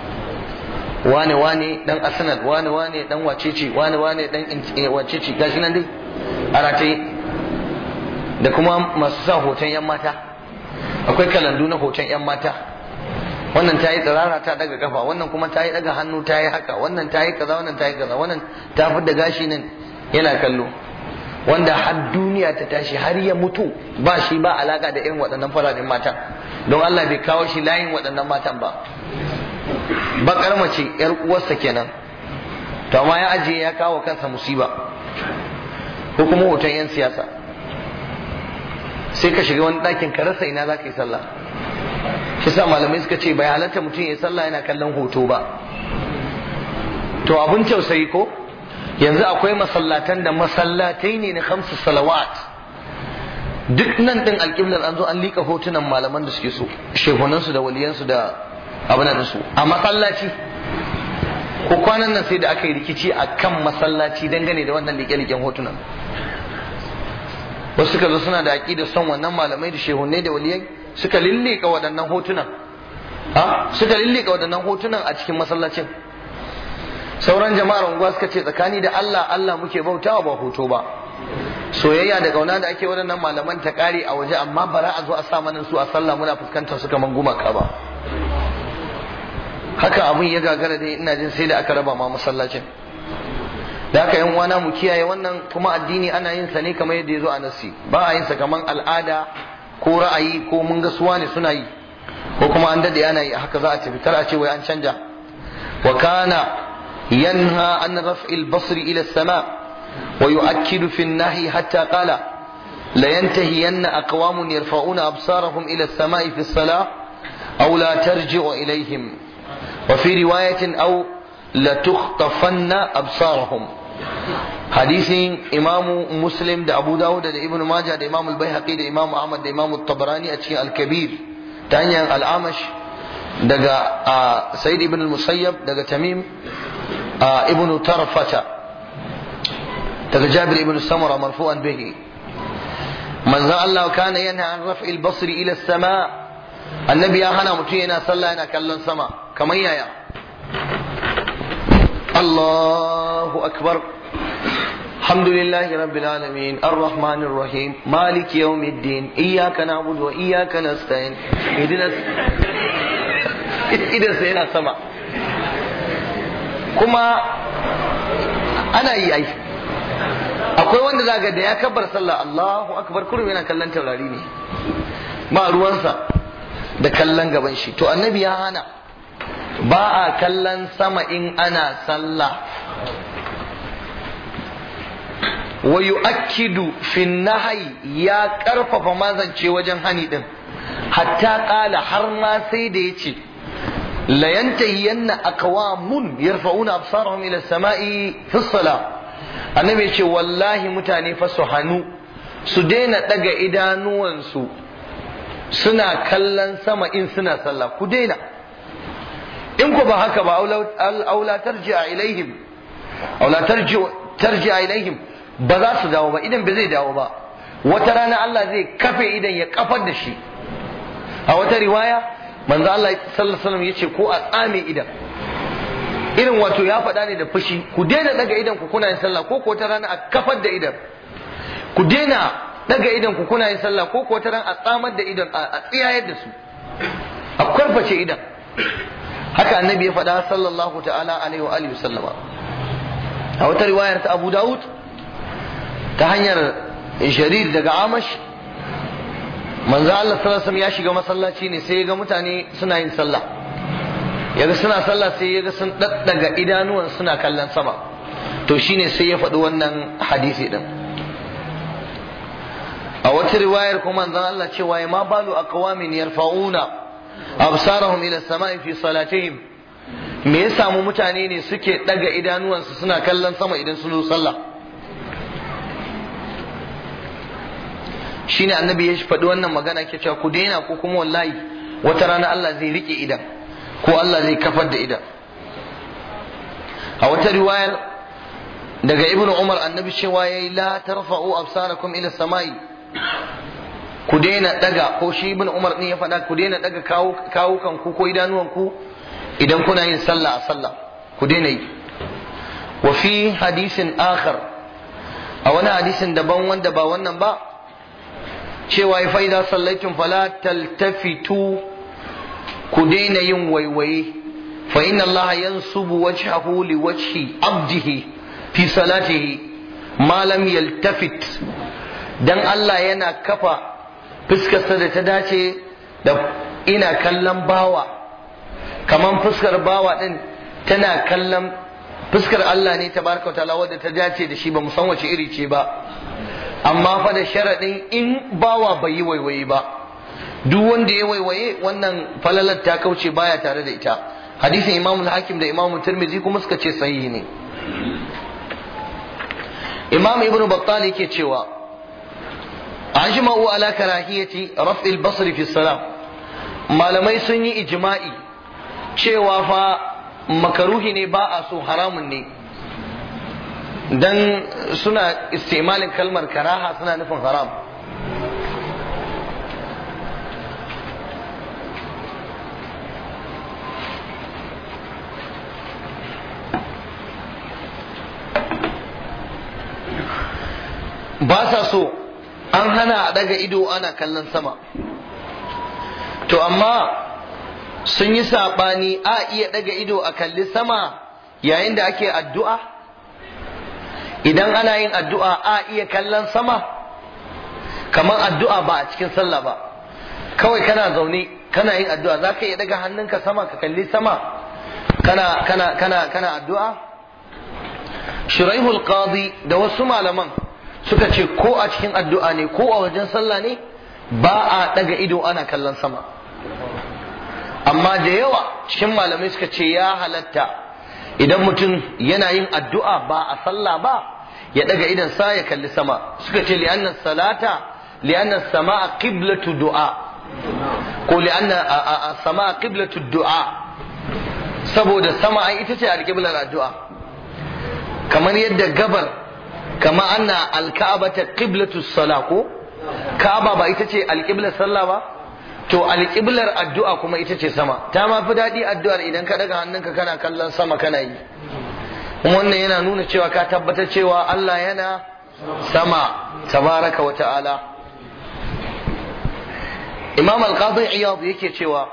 wane dan Arsenal, wane dan wacece, wane dan wacece, gashi nan dai a rataye. Da kuma masu sa hoton yan mata, akwai kalandu na hoton yan mata. Wannan ta yi tsirara ta daga kafa, wannan kuma ta yi daga hannu ta yi haka, wannan ta yi kaza, wannan ta yi kaza, wannan ta fi da gashi nan yana kallo. Wanda har duniya ta tashi har ya mutu ba shi ba alaka da irin waɗannan fararen matan, don Allah bai kawo shi layin waɗannan matan ba. Bakar mace yar uwarsa kenan, to amma ya ajiye ya kawo kansa musiba. Ko kuma hoton yan siyasa, sai ka shiga wani ɗakin ka rasa ina za ka yi sallah. Shi sa malamai suka ce bai halatta mutum ya yi sallah yana kallon hoto ba. To abun tausayi ko, yanzu akwai masallatan da masallatai ne na 5 salawat, duk nan din alƙiblar an zo an liƙa hotunan malaman da suke so, shehunansu da waliyansu da abin su a masallaci. Ko kwanan nan sai da aka yi rikici a kan masallaci dangane da wannan liƙe-liƙen hotunan. Wasu suka zo suna da aƙida son wannan malamai da shehunai da waliyai, suka lillika waɗannan hotunan, suka lillika waɗannan hotunan a cikin masallacin. Sauran jama'ar unguwa suka ce tsakani da Allah muke bautawa ba hoto ba. soyayya da kauna da ake waɗannan malaman ta kare a waje, amma bara a zo a sa mana su a sallah muna fuskantar su kaman gumaka ba. Haka abin ya gagara dai, ina jin sai da aka raba ma masallacin. Da haka yan uwana mu kiyaye wannan, kuma addini ana yin sa ne kamar yadda ya zo a nassi, ba a yin sa kaman al'ada ko ra'ayi ko mun ga suwa ne suna yi ko kuma an dade ana yi, haka za a tafi, kar a ce wai an canja. Wa kana yanha an raf'il basri ila as-sama wa yu'akkidu fi an-nahy hatta qala la yantahiyanna aqwamun yarfa'una absarahum ila as-sama'i fi as-salah aw la tarji'u ilayhim wa fi riwayatin aw la tukhtafanna absarahum. Hadisin imamu Muslim da Abu Dawud da Ibn Majah da Imam al-Baihaqi da Imam Ahmad da Imam al-Tabarani a cikin al-Kabir ta hanyar al-Amash daga Sa'id ibn al-Musayyab daga Tamim ibn Tarfata daga Jabir ibn Samura marfu'an bihi. Manzo Allah kana yanha an raf'il basri ila as-sama', annabi ya hana mutum yana sallah yana kallon sama. Kamar yaya? Allahu akbar, alhamdulillahi rabbil alamin, arrahmanir rahim, maliki yawmiddin, iyyaka na'budu wa iyyaka nasta'in, idan sai yana sama. Kuma ana yi ai, akwai wanda zaga da ya kabbar sallah Allahu akbar kurum yana kallon taurari ne, ba ruwansa da kallon gaban shi. To annabi ya hana, ba a kallon sama in ana sallah. Wa yu'akkidu fi nahyi, ya karfafa mazance wajen hani din, hatta kala har ma sai da yace la yantahiyanna aqwamun yarfa'una absarahum ila as-sama'i fi as-salah. Annabi yace wallahi mutane fa su hanu, su daina daga idanuwansu suna kallon sama in suna sallah, ku daina. In ku ba haka ba, aula tarji'a ilaihim, aula tarji'a ilaihim, ba za su dawo ba, idan ba zai dawo ba. Wata rana Allah zai kafe idan ya kafar da shi. A wata riwaya manzo Allah sallallahu alaihi wasallam yace ko a tsame idan, irin wato ya faɗa ne da fushi, ku daina daga idan ku kuna yin sallah, ko ko wata rana a kafar da idan. Ku daina daga idan ku kuna yin sallah, ko ko wata rana a tsamar da idan, a tsiyayar da su, a kwarface idan. Haka annabi ya faɗa sallallahu ta'ala alaihi wa alihi wasallama. A wata riwayar ta Abu Dawud ta hanyar Jarir daga Amash, manzo Allah sallallahu alaihi wasallam ya shiga masallaci ne, sai ya ga mutane suna yin sallah, yaga suna sallah, sai yaga sun daddaga idanuwan suna kallon sama. To shine sai ya faɗi wannan hadisi din. A wata riwayar kuma manzo Allah cewa ma balu aqwamin yarfa'una absarahum ila samai fi salatihim, me ya samu mutane ne suke daga idanuwansu suna kallon sama idan sun zo sallah. Shine annabi ya faɗi wannan magana ke cewa ku daina, ko kuma wallahi wata rana Allah zai rike idan, ko Allah zai kafar da idan. A wata riwayar daga Ibn Umar annabi cewa yayi la tarfa'u absarakum ila samai, ku daina daga, ko shi Ibn Umar ne ya faɗa, ku daina daga kawukan ku ko idanuwan ku idan kuna yin sallah a sallah, ku daina yi. Wa fi hadisin akhar, a wani hadisin daban wanda ba wannan ba, cewa fa idza sallaitum fala taltafitu, ku daina yin waiwaye, fa inna Allah yansubu wajhahu li wajhi abdihi fi salatihi ma lam yaltafit, dan Allah yana kafa fuskarsa da ta dace da ina kallon bawa, kaman fuskar bawa din tana kallon fuskar Allah ne tabaraka ta'ala wadda ta dace da shi, ba mu san wace iri ce ba, amma fa da sharadin in bawa bai yi waiwaye ba. Duk wanda ya waiwaye wannan falalar ta kauce, baya tare da ita. Hadisin Imam al-Hakim da Imam Tirmidhi kuma suka ce sahihi ne. Imam Ibn Battal yake cewa ajma'u ala karahiyati raf'il basri fi salam, malamai sun yi ijma'i cewa fa makaruhi ne, ba a so, haramun ne, dan suna istimalin kalmar karaha suna nufin haram. ba sa so, an hana a daga ido ana kallon sama. To amma sun yi saɓani, a iya daga ido a kalli sama yayin da ake addu'a? Idan ana yin addu'a a iya kallon sama? Kamar addu'a ba a cikin sallah ba, kawai kana zaune kana yin addu'a, za ka iya daga hannunka sama ka kalli sama kana addu'a? Shuraihul Qadi da wasu malaman suka ce ko a cikin addu'a ne ko a wajen sallah ne ba a daga ido ana kallon sama. Amma da yawa cikin malamai suka ce ya halatta idan mutum yana yin addu'a ba a sallah ba ya daga idan sa ya kalli sama. Suka ce li'anna sama'a qiblatu du'a, ko li'anna sama'a qiblatu du'a, saboda sama ai ita ce alqiblar addu'a. Kamar yadda gabar, kama anna alka'bata qiblatu salah, ko Ka'aba ba ita ce alqiblar sallah ba, to alqiblar addu'a kuma ita ce sama. Ta ma fi daɗi addu'ar idan ka daga hannunka kana kallon sama kana yi. Wannan yana nuna cewa ka tabbatar cewa Allah yana sama tabaraka wa ta'ala. Imam al-Qadi Iyad yake cewa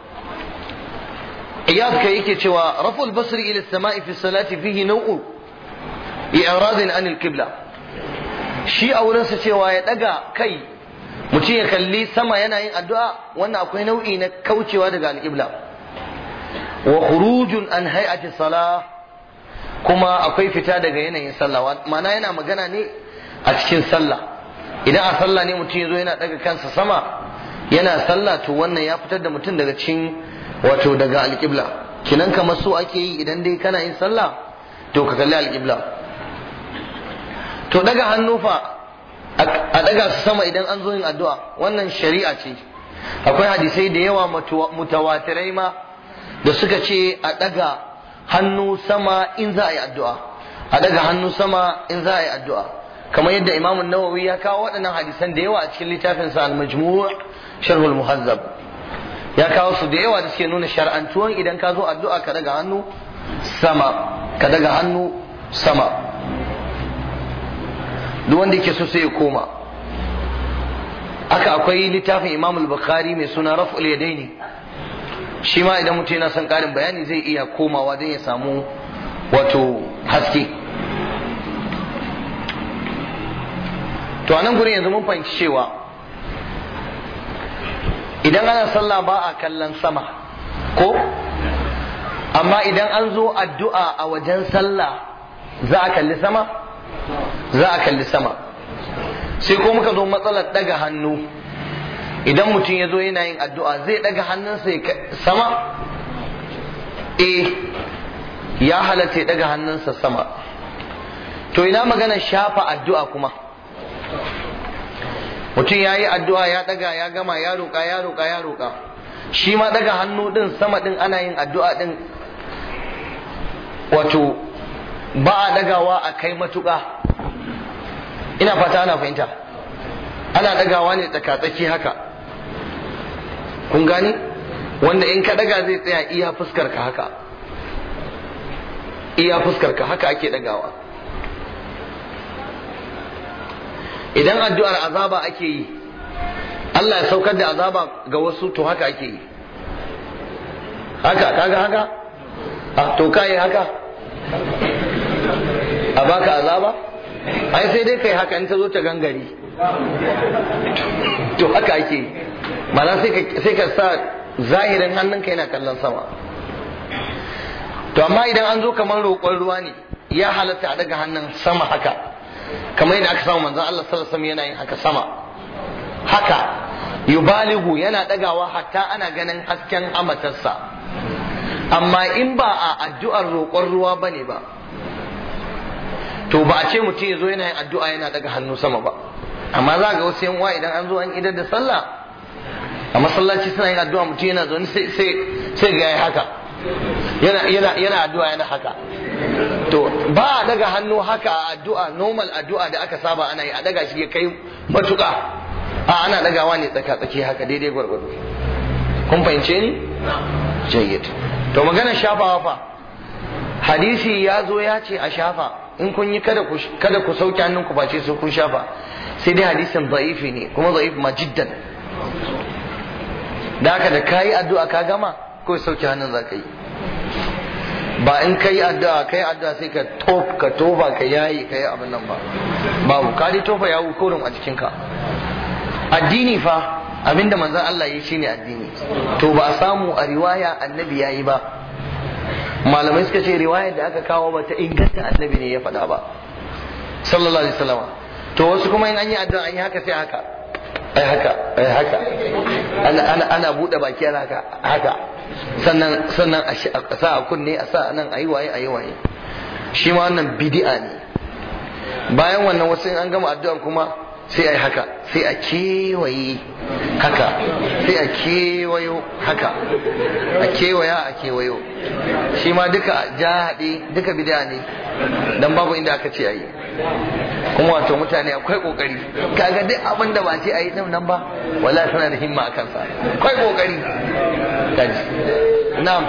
raf'ul basri ila as-sama'i fi as-salati fihi naw'u i'radin 'an al-qibla. Shi a wurin sa cewa ya daga kai mutum ya kalli sama yana yin addu'a, wannan akwai nau'i na kaucewa daga al-qibla wa khurujun an hay'ati salah, kuma akwai fita daga yanayin sallah. Ma'ana yana magana ne a cikin sallah. Idan a sallah ne mutum ya zo yana daga kansa sama yana sallah, to wannan ya fitar da mutum daga cikin daga alƙibla. Kinan kamar so ake yi idan dai kana yin sallah to ka kalli alƙibla. To daga hannu fa a daga su sama idan an zo yin addu'a, wannan shari'a ce. Akwai hadisai da yawa mutawatirai ma da suka ce a daga hannu sama in za a yi addu'a, a daga hannu sama in za a yi addu'a, kamar yadda Imam Nawawi ya kawo waɗannan hadisan da yawa a cikin littafinsa al-Majmu' Sharh al-Muhazzab. Ya kawo su da yawa da suke nuna shar'antuwan idan ka zo addu'a ka daga hannu sama, ka daga hannu sama. Duk wanda yake so sai ya koma. Aka akwai littafin Imam al-Bukhari mai suna Raf'ul Yadaini, shi ma idan mutum yana son ƙarin bayani zai iya komawa don ya samu haske. To a nan gurin yanzu mun fahimci cewa idan ana sallah ba a kallon sama, ko? Amma idan an zo addu'a a wajen sallah za a kalli sama? Za a kalli sama. Sai ko muka zo matsalar daga hannu. Idan mutum ya zo yana yin addu'a zai daga hannunsa sama? Ya halatta ya daga hannunsa sama. To ina magana shafa addu'a kuma? Mutum ya yi addu'a ya daga ya gama ya roƙa. Shi ma daga hannu din sama din ana yin addu'a din, ba a dagawa a kai matuƙa. Ina fata ana fahimta. Ana dagawa ne tsaka-tsaki haka. Kun gani? Wanda in ka daga zai tsaya iya fuskar ka haka. Iya fuskar ka haka ake dagawa. Idan addu'ar azaba ake yi, Allah ya saukar da azaba ga wasu, to haka ake yi. Haka, kaga haka? To kai haka? A baka azaba? Ai sai dai kai haka in ta zo ta gangare. To haka ake yi. Mana sai ka sa zahirin hannunka yana kallon sama. To amma idan an zo kamar roƙon ruwa ne, ya halatta a daga hannun sama haka, kamar yadda aka samu manzon Allah sallallahu alaihi wasallam yana yin haka sama haka, yubaligu yana dagawa hatta ana ganin hasken amatarsa. Amma in ba a addu'ar roƙon ruwa bane ba, to ba a ce mutum ya zo yana yin addu'a yana daga hannu sama ba. Amma za ga wasu yan uwa idan an zo an idar da sallah a masallaci suna yin addu'a, mutum yana zaune sai ga yayi haka, yana addu'a yana haka. To ba a daga hannu haka a addu'a, normal addu'a da aka saba ana yi, a daga shi ya kai matuƙa. Ana dagawa ne tsaka-tsaki haka daidai gwargwado. Kun fahimce ni? Jayyid. To maganar shafawa fa, hadisi ya zo ya ce a shafa, in kun yi kada ku sauke hannun ku face su kun shafa, sai dai hadisin da'ifi ne kuma da'if ma jiddan. Da haka da kayi addu'a ka gama ko sauke hannun za ka yi, ba in kai addu'a sai ka tofa ka yayi kai abin nan ba, babu ka dai tofa yawo kurum a cikin ka. Addini fa abinda manzon Allah yi shine addini, to ba a samu a riwaya annabi yayi ba. Malamai suka ce riwayar da aka kawo ba ta inganta annabi ne ya faɗa ba sallallahu alaihi wasallam. To wasu kuma in an yi addu'a an yi haka sai haka ai haka ana bude baki ana haka sannan a sa a kunne a sa nan ayi waye shi ma wannan bid'a ne. Bayan wannan wasu in an gama addu'ar kuma sai ai haka, sai a kewaye haka, sai a kewayo haka, a kewayo shi ma duka jahadi, duka bid'a ne dan babu inda aka ce ayi. Kuma wato mutane akwai kokari, kaga duk abin da ba ce ayi din nan ba wallahi suna da himma akan sa, akwai kokari kaji. Na'am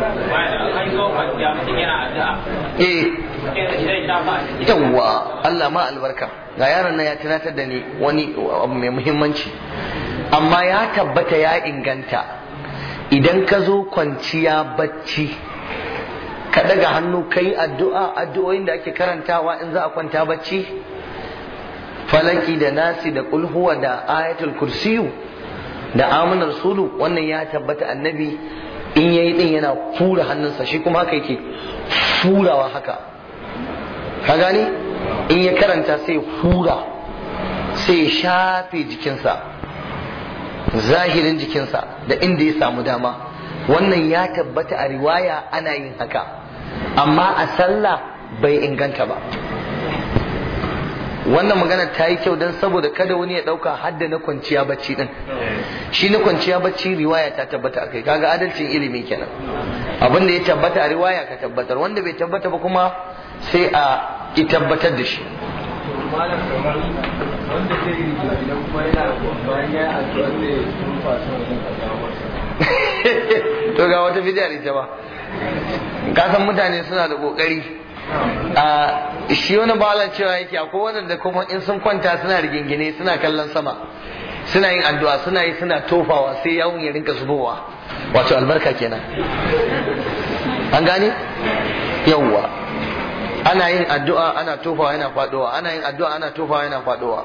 yawwa Allah ma albarka. Ga yaron nan ya tunatar da ni wani abu mai muhimmanci, amma ya tabbata ya inganta idan ka zo kwanciya bacci ka daga hannu kai addu'o'in da ake karantawa in za a kwanta bacci, falaki da nasi da kulhuwa da ayatul kursiyu da amanar rasulu, wannan ya tabbata annabi in yayi din yana fura hannunsa, shi kuma haka yake furawa haka, ka gani in ya karanta sai fura, sai shafe jikinsa, zahirin jikinsa da inda ya samu dama. Wannan ya tabbata a riwaya ana yin haka, amma a sallah bai inganta ba. Wannan magana ta yi kyau don saboda kada wani ya dauka hadda na kwanciya bacci din. Shi na kwanciya bacci riwaya ta tabbata akai, kaga adalcin ilimi kenan. Abin da ya tabbata a riwaya ka tabbatar, wanda bai tabbata ba kuma sai a ki tabbatar da shi. To ga wata bid'a ne ta ba, ka san mutane suna da kokari. Shi wani balan cewa yake akwai wadanda kuma in sun kwanta suna rigingine suna kallon sama, suna yin addu'a, suna yi suna tofawa sai yawun ya rinka zubowa, wato albarka kenan. An gane? Yawwa ana yin addu'a ana tofawa yana fadowa, ana yin addu'a ana tofawa yana fadowa.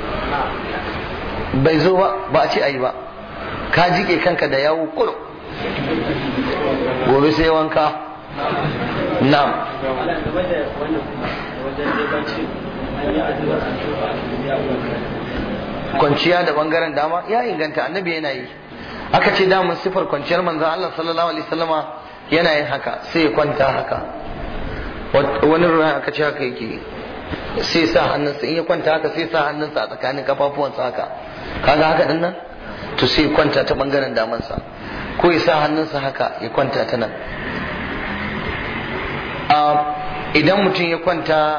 Bai zo ba a ce ayi ba, ka jike kanka da yawo kurum, gobe sai wanka. Na'am. Kwanciya da bangaren dama ya inganta, annabi yana yi. Aka ce damun sifar kwanciyar manzon Allah sallallahu alaihi wasallama yana yin haka, sai ya kwanta haka. Wani ruwa aka ce haka yake, sai sa hannunsa in ya kwanta haka sai sa hannunsa a tsakanin kafafuwansa haka, kaga haka din nan to sai ya kwanta ta bangaren damansa, ko ya sa hannunsa haka ya kwanta ta nan. Idan mutum ya kwanta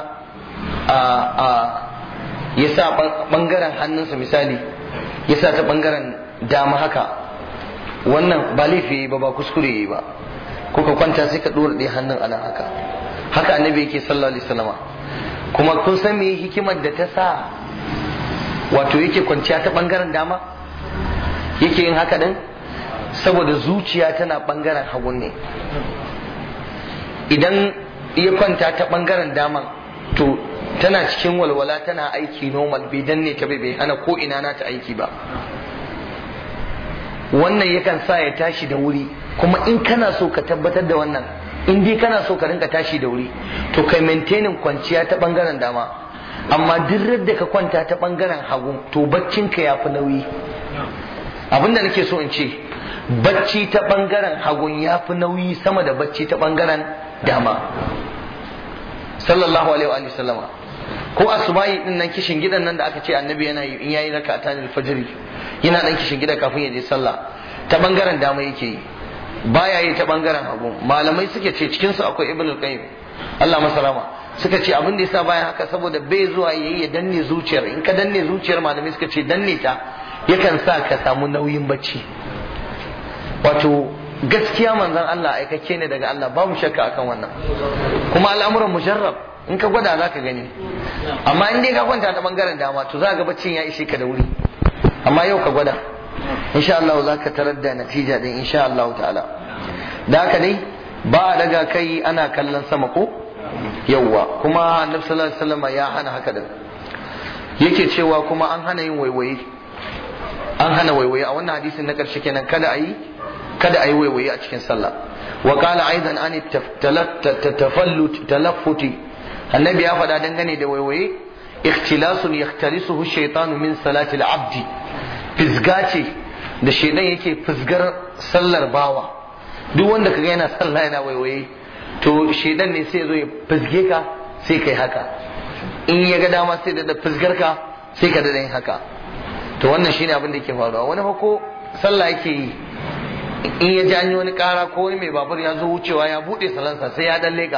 ya sa bangaren hannunsa misali ya sa ta bangaren dama haka, wannan ba laifi ba kuskure yi ba, ko ka kwanta sai ka dora ɗaya hannun ana haka annabi yake sallallahu alaihi wasallama. Kuma kun san me hikimar da ta sa wato yake kwanciya ta bangaren dama yake yin haka din? Saboda zuciya tana bangaren hagun ne. Idan ya kwanta ta bangaren daman to tana cikin walwala, tana aiki normal, bai danne ta bai hana ko ina na ta aiki ba. Wannan yakan sa ya tashi da wuri, kuma in kana so ka tabbatar da wannan, in dai kana so ka rinka tashi da wuri to kai maintaining kwanciya ta bangaren dama. Amma duk da ka kwanta ta bangaren hagu to baccinka ya fi nauyi. Abinda nake so in ce, bacci ta bangaren hagun ya fi nauyi sama da bacci ta bangaren dama. Sallallahu alaihi wa sallama. Ko asubahi din nan kishin gidan nan da aka ce annabi yana yi in yayi rak'atan al-fajr, yana dan kishin gida kafin ya je sallah, ta bangaren dama yake yi, baya yi ta bangaren hagu. Malamai suke ce cikin su akwai Ibn al-Qayyim, Allah masa rahama, suka ce abin da yasa baya haka saboda bai zuwa yayi ya danne zuciyar. In ka danne zuciyar, malamai suka ce danne ta yakan sa ka samu nauyin bacci. Wato gaskiya manzon Allah aikakke ne daga Allah, babu shakka akan wannan. Kuma al'amuran mujarrab in ka gwada za ka gani. Amma in dai ka kwanta ta bangaren dama to za ga baccin ya ishe ka da wuri. Amma yau ka gwada insha Allah za ka tarar da natija din insha Allah ta'ala. Da haka dai ba a daga kai ana kallon sama ko yawwa, kuma Annabi sallallahu alaihi wasallam ya hana haka din. Yake cewa kuma an hana yin waiwaye, an hana waiwaye a wannan hadisin na karshe kenan, kada a yi waiwaye a cikin sallah. Wa qala aidan an talaffuti, annabi ya faɗa dangane da waiwaye, ikhtilasun yakhtalisuhu shaytanu min salati al-abdi, fisga ce da shaytan yake fisgar sallar bawa. Duk wanda kaga yana sallah yana waiwaye to shaytan ne sai ya zo ya fisge ka sai kai haka, in ya ga dama sai da fisgar ka sai ka da yin haka. To wannan shine abin da yake faruwa. Wani ko sallah yake yi, in ya ji an yi wani kara ko wani mai babur ya zo wucewa ya bude salansa sai ya dan leka.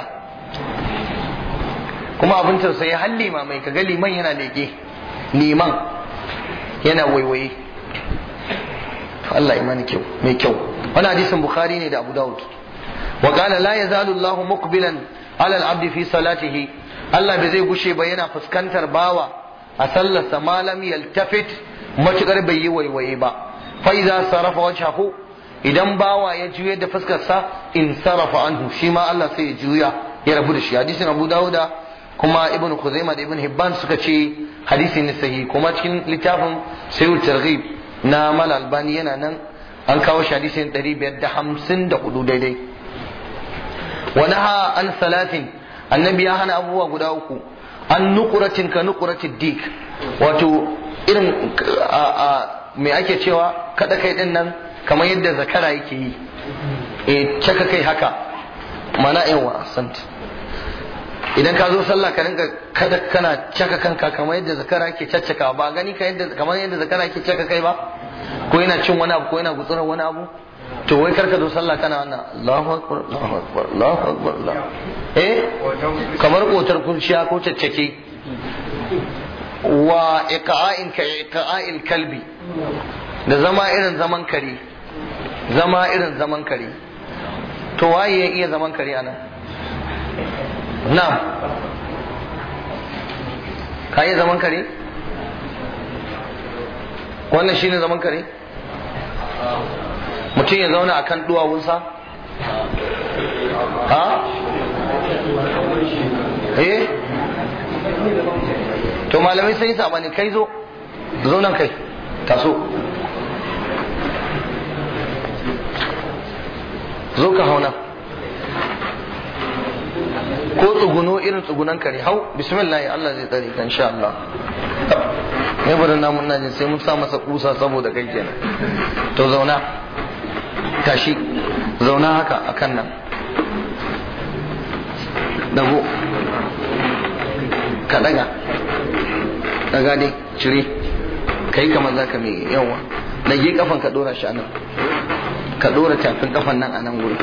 Kuma abin tausayi har limamai kaga liman yana leke, liman yana waiwaye. Allah imani kyau mai kyau. Wannan hadisin Bukhari ne da Abu Dawud. Wa qala la yazalu Allahu muqbilan ala al-abd fi salatihi, Allah bai zai gushe ba yana fuskantar bawa a sallarsa malam yaltafit, matukar bai yi waiwaye ba. Fa idza sarafa wajhahu, idan bawa ya juya da fuskarsa in sarafa anhu, shi ma Allah sai ya juya ya rabu da shi. Hadisin Abu Dawuda kuma Ibn Khuzaimah da Ibn Hibban suka ce hadisi ne sahihi, kuma cikin littafin Sahih Targhib na Mal Albani yana nan an kawo shi hadisin 554 daidai. Wa naha an salatin, annabi ya hana abubuwa guda uku. An nuqratin ka nuqratid dik, wato irin me ake cewa kada kai din nan kamar yadda zakara yake yi, caka kai haka, mana yawa sant. Idan ka zo sallah ka rinka kada kana caka kanka kamar yadda zakara yake caccaka, ba gani ka yadda kamar yadda zakara yake caka kai ba, ko yana cin wani abu ko yana gutsurar wani abu. To wai karka zo sallah kana wannan Allahu akbar Allahu akbar Allahu akbar Allah, kamar kotar kurciya ko caccake. Wa iqa'in ka iqa'il kalbi, da zama irin zaman kare, zama irin zaman kare. To waye ya iya zaman kare anan? Na'am, ka iya zaman kare? Wannan shine zaman kare? Mutum ya zauna akan duwawunsa? Ha? To malamai sai sabani, kai zo nan kai taso, zo ka hauna, ko tsuguno irin tsugunan kare, hau bismillah, Allah zai tsare ka insha Allah. Ne bari namun najin sai mun sa masa kusa saboda kai kenan. To zauna, tashi, zauna haka akan nan, dago, ka daga dai, cire, kai kamar za ka mai yawa, dage kafan ka dora shi a nan, ka dora tafin kafan nan a nan guri,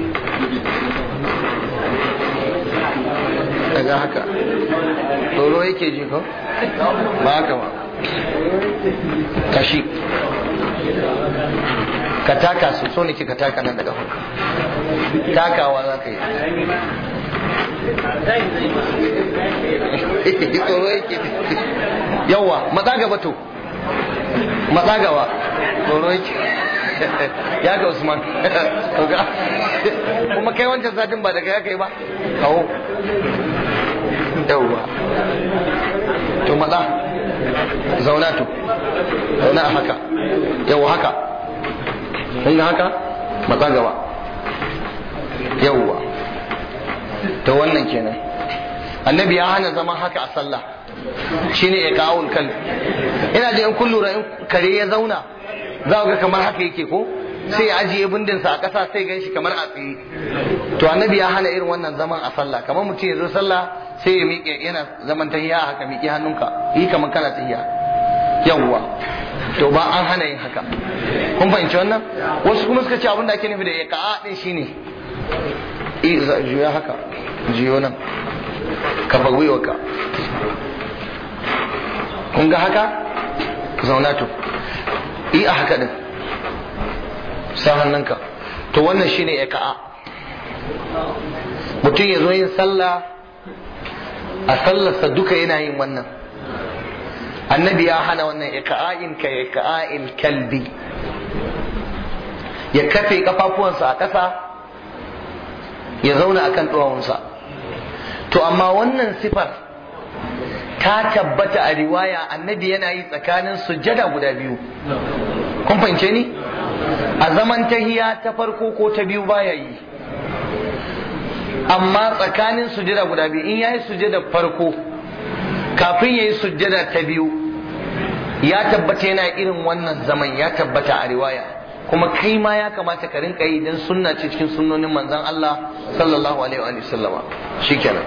daga haka, tsoro yake ji ko? Ba haka ba, tashi, ka taka su, so ne ka taka nan da kafanka, takawa za ka yi. Tsoro yake yawa, matsa gaba to, matsa gaba, tsoro yake ya ga Usman. Kuma kai wancan satin ba da kai aka yi ba, kawo yawa, to matsa, zauna to, zauna a haka, yawa haka, kun ga haka, matsa gaba, yawa. To wannan kenan, annabi ya hana zama haka a sallah, shine ya kawo kal. Ina da in kun lura, in kare ya zauna za ga kamar haka yake ko, sai ya ajiye bindinsa a ƙasa sai gan shi kamar a tsaye. To annabi ya hana irin wannan zaman a sallah, kamar mutum ya zo sallah sai ya miƙe yana zaman tahiya haka, miƙe hannunka yi kamar kana tahiya, yawwa. To ba an hana yin haka, kun fahimci wannan? Wasu kuma suka ce abin da ake nufi da iqa'a din shine juya haka, jiyo nan, kafa gwiwarka, kun ga haka, zauna to, yi a haka din, sa hannunka. To wannan shine iqa'a. Mutum ya zo yin sallah a sallarsa duka yana yin wannan. Annabi ya hana wannan ika'in ka ika'il kalbi, ya kafe kafafuwansa a ƙasa ya zauna akan duwawunsa. To amma wannan sifar ta tabbata a riwaya annabi yana yi tsakanin sujjada guda biyu. Kun fahimce ni? A zaman tahiya ta farko ko ta biyu baya yi, amma tsakanin sujjada guda biyu, in yayi sujjada farko kafin yayi sujjada ta biyu, ya tabbata yana irin wannan zaman, ya tabbata a riwaya. Kuma kai ma ya kamata ka rinka yi dan sunna ce cikin sunnonin manzon Allah sallallahu alaihi wa sallama. Shikenan,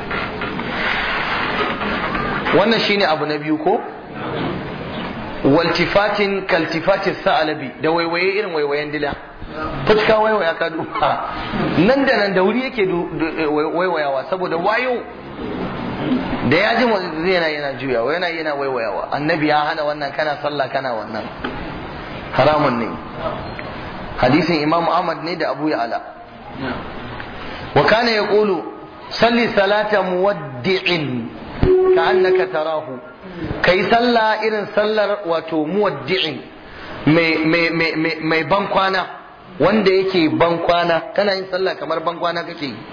wannan shine abu na biyu ko waltifatin kaltifatis sa'alabi, da waiwaye irin waiwayen dila. Fuska waiwaya ka duba nan da nan da wuri yake waiwayawa saboda wayo, da ya ji yana juyawa yana waiwayawa. Annabi ya hana wannan, kana sallah kana wannan, haramun ne. Hadisin Imam Ahmad ne da Abu Ya'la. Wa kana yaqulu salli salata muwaddi'in ka'annaka tarahu, kai sallah irin sallar wato muwaddi'in mai bankwana, wanda yake bankwana, kana yin sallah kamar bankwana kake yi.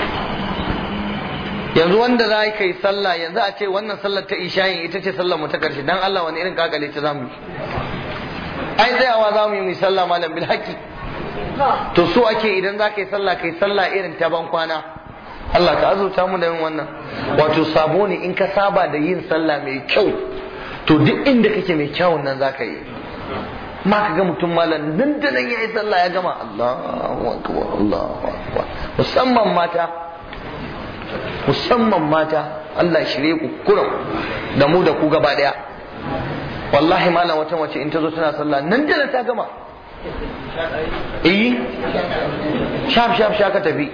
Yanzu wanda za ka yi sallah yanzu a ce wannan sallar ta ishayin ita ce sallar mu ta karshe, dan Allah wani irin kakale ta zamu yi? Ai tsayawa zamu yi mu sallah malam bil haqqi. To so ake idan za ka yi sallah kai sallah irin ta bankwana. Allah ka azurta mu da yin wannan. Wato sabo ne in ka saba da yin sallah mai kyau, to duk inda kake mai kyawun nan za ka yi. Ma ka ga mutum malam nan da nan ya yi sallah ya gama, Allahu akbar Allahu akbar. Musamman mata Allah shirye ku kurum da mu da ku gaba daya. Wallahi malam wata mace in ta zo tana sallah nan da ta gama, shaf ka tafi,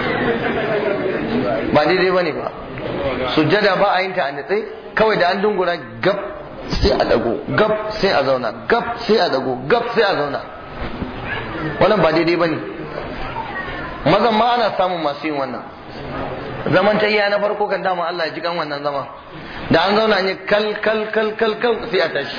ba daidai bane ba. Sujjada ba a yin ta a nitse, kawai da an dungura gab sai a dago, gab sai a zauna, gab sai a dago, gab sai a zauna. Wannan ba daidai bane. Mazan ma ana samun masu yin wannan. Zaman ta iya na farko kan dama Allah ya ji kan wannan zaman, da an zauna ne kal sai a tashi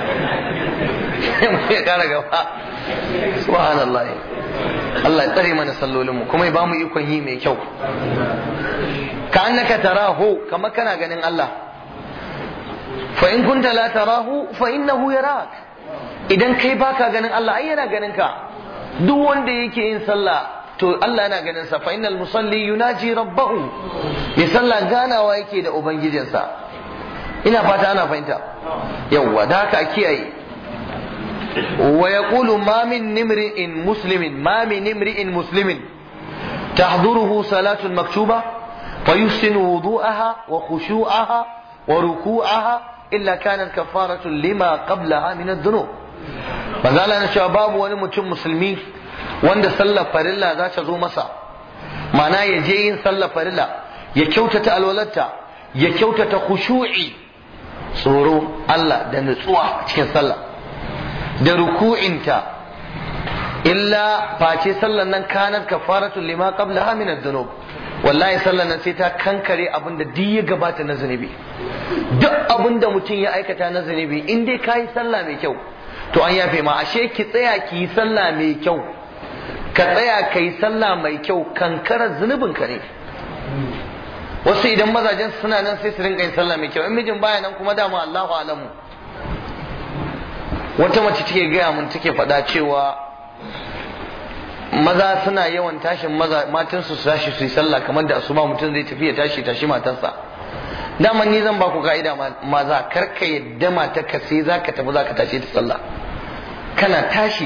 ya kara gaba. Subhanallah, Allah ya tsare mana sallolin mu kuma ya bamu ikon yi mai kyau. Ka annaka tarahu, kamar kana ganin Allah. Fa in kunta la tarahu fa innahu yarak, idan kai baka ganin Allah ai yana ganin ka. Duk wanda yake yin sallah to Allah yana ganin sa. Fa innal musalli yunaji rabbahu, ya sallah ganawa yake da ubangijinsa. Ina fata ana fahimta. Yawwa da haka a kiyaye. Wa yaqulu ma min imri'in muslimin tahduruhu salatun maktuba fayuhsinu wudu'aha wa khushu'aha wa ruku'aha illa kanat kafaratun lima qablaha min adh-dhunub. Bazala na cewa babu wani mutum musulmi wanda sallar farilla za ta zo masa, mana ya je yin sallar farilla, ya kyautata alwalarta, ya kyautata khushu'i, tsoro Allah da nutsuwa cikin sallah, da ruku'inta, illa face sallar nan kanat kafaratun lima qablaha min adh-dhunub. Wallahi sallar nan sai ta kankare abin da duk ya gabata na zunubi. Duk abin da mutum ya aikata na zunubi, in dai kayi sallah mai kyau to an yafe ma. Ashe ki tsaya ki yi sallah mai kyau, ka tsaya ka yi sallah mai kyau, kankarar zunubin ka ne. Wasu idan mazajen suna nan sai su rinka yin sallah mai kyau, in mijin baya nan kuma dama Allahu alamu. Wata mace take gaya mun, take faɗa cewa maza suna yawan tashin matansu su tashi su yi sallah, kamar da asuba mutum zai tafi ya tashi matarsa. Daman ni zan ba ku ka'ida maza, kar ka yadda matarka sai za ka tafi za ka tashi ta sallah. Kana tashi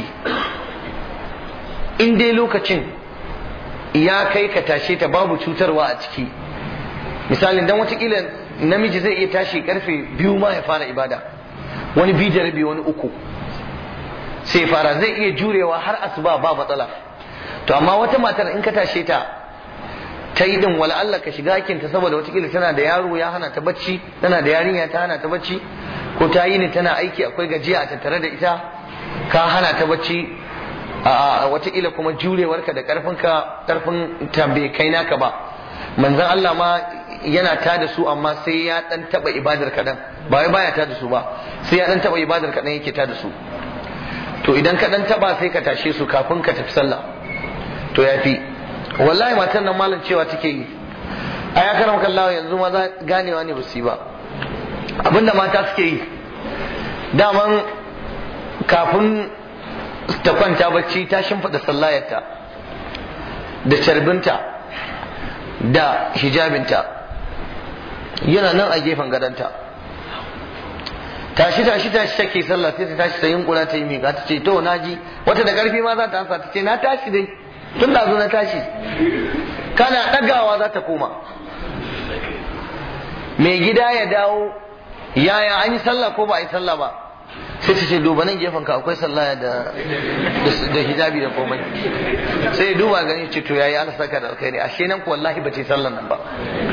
in dai lokacin ya kai ka tashe ta babu cutarwa a ciki. Misalin dan watakila namiji zai iya tashi karfe 2 ma ya fara ibada, wani 2 da rabi, wani 3 sai fara, zai iya jurewa har asuba ba matsala. To amma wata matar in ka tashe ta yi din, wala Allah ka shiga hakinta saboda watakila tana da yaro ya hana ta bacci, tana da yarinya ta hana ta bacci, ko ta yi ne tana aiki akwai gajiya a tattare da ita, ka hana ta bacci, a watakila kuma jurewarka da karfin ta bai kai naka ba. Manzon Allah ma yana tada su amma sai ya dan taba ibadar kadan, ba wai baya tada su ba, sai ya dan taba ibadar kadan yake tada su. To idan ka dan taba sai ka tashe su kafin ka tafi sallah, to yafi. Wallahi matan nan malam cewa take yi, a ya karam kallawa yanzu maza ganewa ne basu yi ba. Abinda mata suke yi, daman kafin ta kwanta bacci ta shimfiɗa sallayarta da carbinta da hijabinta yana nan a gefen gadonta. Tashi take sallah, sai ta tashi ta yunkura ta yi miƙa, ta ce to naji. Wata da ƙarfi ma za ta ansa, ta ce na tashi dai, tun da zo na tashi. Kana ɗagawa za ta koma. Mai gida ya dawo, yaya an yi sallah ko ba a yi sallah ba, sai ta ce duba nan gefen ka akwai sallah da hijabi da komai. Sai duba gani ce to yayi Allah saka da alkhairi, ashe nan ko wallahi ba ce sallan nan ba.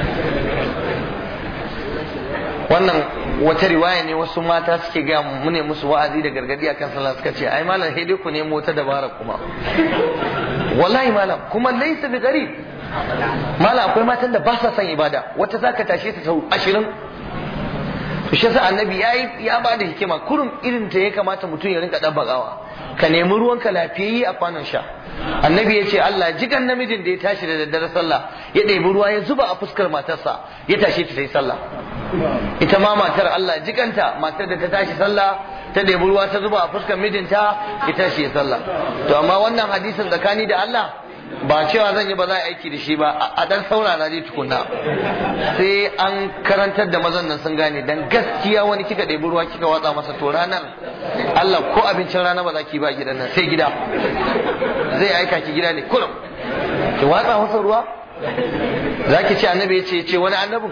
Wannan wata riwaya ne wasu mata suke ga mu ne musu wa'azi da gargadi akan sallah, suka ce ai malam sai dai ku nemo ta dabara kuma. Wallahi malam, kuma laysa bi gharib. Malam akwai matan da ba sa son ibada, wata zaka tashe ta sau 20. To shi yasa annabi ya ba da hikima, kurum irin ta ya kamata mutum ya rinka dabbagawa. Ka nemi ruwanka lafiyayye a kwanon sha. Annabi ya ce Allah jikan namijin da ya tashi da daddare sallah ya ɗebi ruwa ya zuba a fuskar matarsa ya tashi ta sai sallah. Ita ma matar Allah jikanta, matar da ta tashi sallah ta ɗebi ruwa ta zuba a fuskar mijinta ya tashi ya sallah. To amma wannan hadisin tsakani da Allah ba cewa zan yi ba za a aiki da shi ba, a dan saurara dai tukunna sai an karantar da mazan nan sun gane. Dan gaskiya wani kika ɗebi ruwa kika watsa masa, to ranar Allah ko abincin rana ba za ki ba gidan nan, sai gida zai aika ki gida ne kurum ki watsa masa ruwa. Za ki ce annabi ya ce wani annabin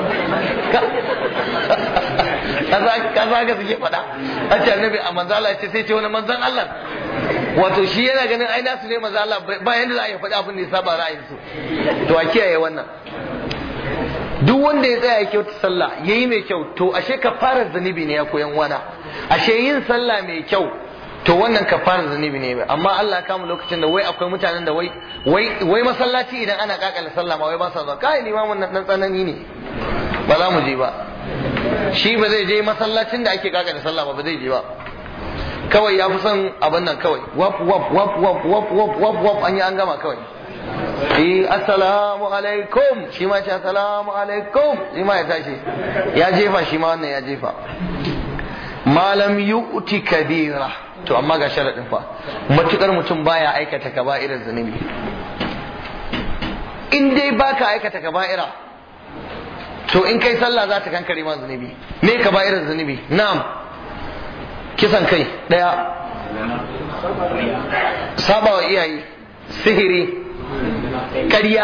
kaza ga suke faɗa, an ce annabi a manzo Allah ya ce sai ce wani manzon Allah. Wato shi yana ganin ai nasu ne manzo Allah, ba yanda za a yi faɗi abin da ya saba ra'ayinsu. To a kiyaye wannan. Duk wanda ya tsaya ya kyauta sallah yayi mai kyau, to ashe kafarar zunubi ne ya koyan wana. Ashe yin sallah mai kyau to wannan kafarar zunubi ne. Amma Allah ya kama lokacin da wai akwai mutanen da wai masallaci idan ana kakala sallah ma wai ba sa zuwa. Kai limamin nan dan tsanani ne, ba za mu je ba. Shi ba zai je masallacin da ake kakala sallah ba zai je ba. Kawai ya fi son abin nan kawai wap an yi an gama kawai. Assalamu alaikum, shi ma ce assalamu alaikum, shi ma ya tashi ya jefa, shi ma wannan ya jefa. Malam yu'ti kabira, to amma ga sharadin fa, matukar mutum baya aikata kaba'irar zunubi. In dai baka aikata kaba'ira, to in kai sallah za ta kankare ma zunubi. Me kaba'irar zunubi? Na'am, kisan kai daya, sabawa iyaye, sihiri, ƙarya.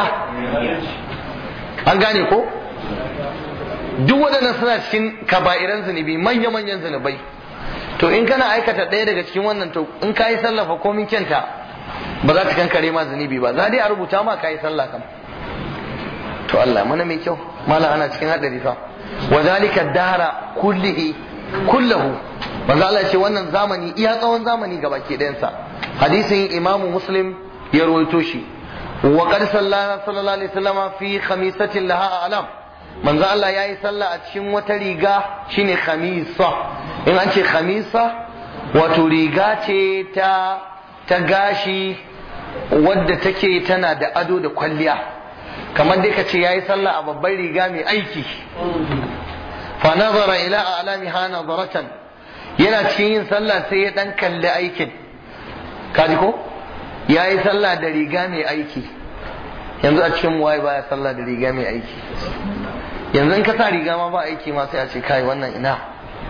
An gane ko? Duk waɗannan suna cikin kaba'iran zunubi, manya-manyan zunubai. To in kana aikata ɗaya daga cikin wannan, to in ka yi sallah fa komin kyanta ba za ta kankare ma zunubi ba, za dai a rubuta ma ka yi sallah kam. To Allah mana mai kyau, malam ana cikin haɗari fa. Wa zalika dahara kullahu. Manzo Allah ya ce wannan zamani iya tsawon zamani gaba ke ɗayansa. Hadisin Imam Muslim ya rawaito shi. Wa qad sallallahu alaihi wasallam fi khamisatin laha alam. Manzo Allah yayi sallah a cikin wata riga shine khamisa. In an ce khamisa wato riga ce ta gashi wadda take tana da ado da kwalliya. Kamar dai kace yayi sallah a babbar riga mai aiki. Fa nazara ila a'lamiha nadaratan. Yana cikin yin sallah sai ya dan kalli aikin. Kaji ko? Yayi sallah da riga mai aiki. Yanzu a cikin waye baya sallah da riga mai aiki. Yanzu in ka sa riga ma ba aiki ma sai a ce kai wannan ina.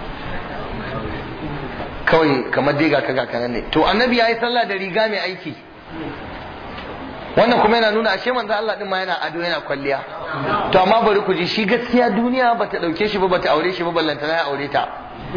Kawai kamar dai ga kanan ne. To annabi yayi sallah da riga mai aiki. Wannan kuma yana nuna ashe manzo Allah din ma yana ado yana kwalliya. To amma bari ku ji, shi gaskiya duniya bata dauke shi ba, bata aure shi ba, ballantana ya aure ta.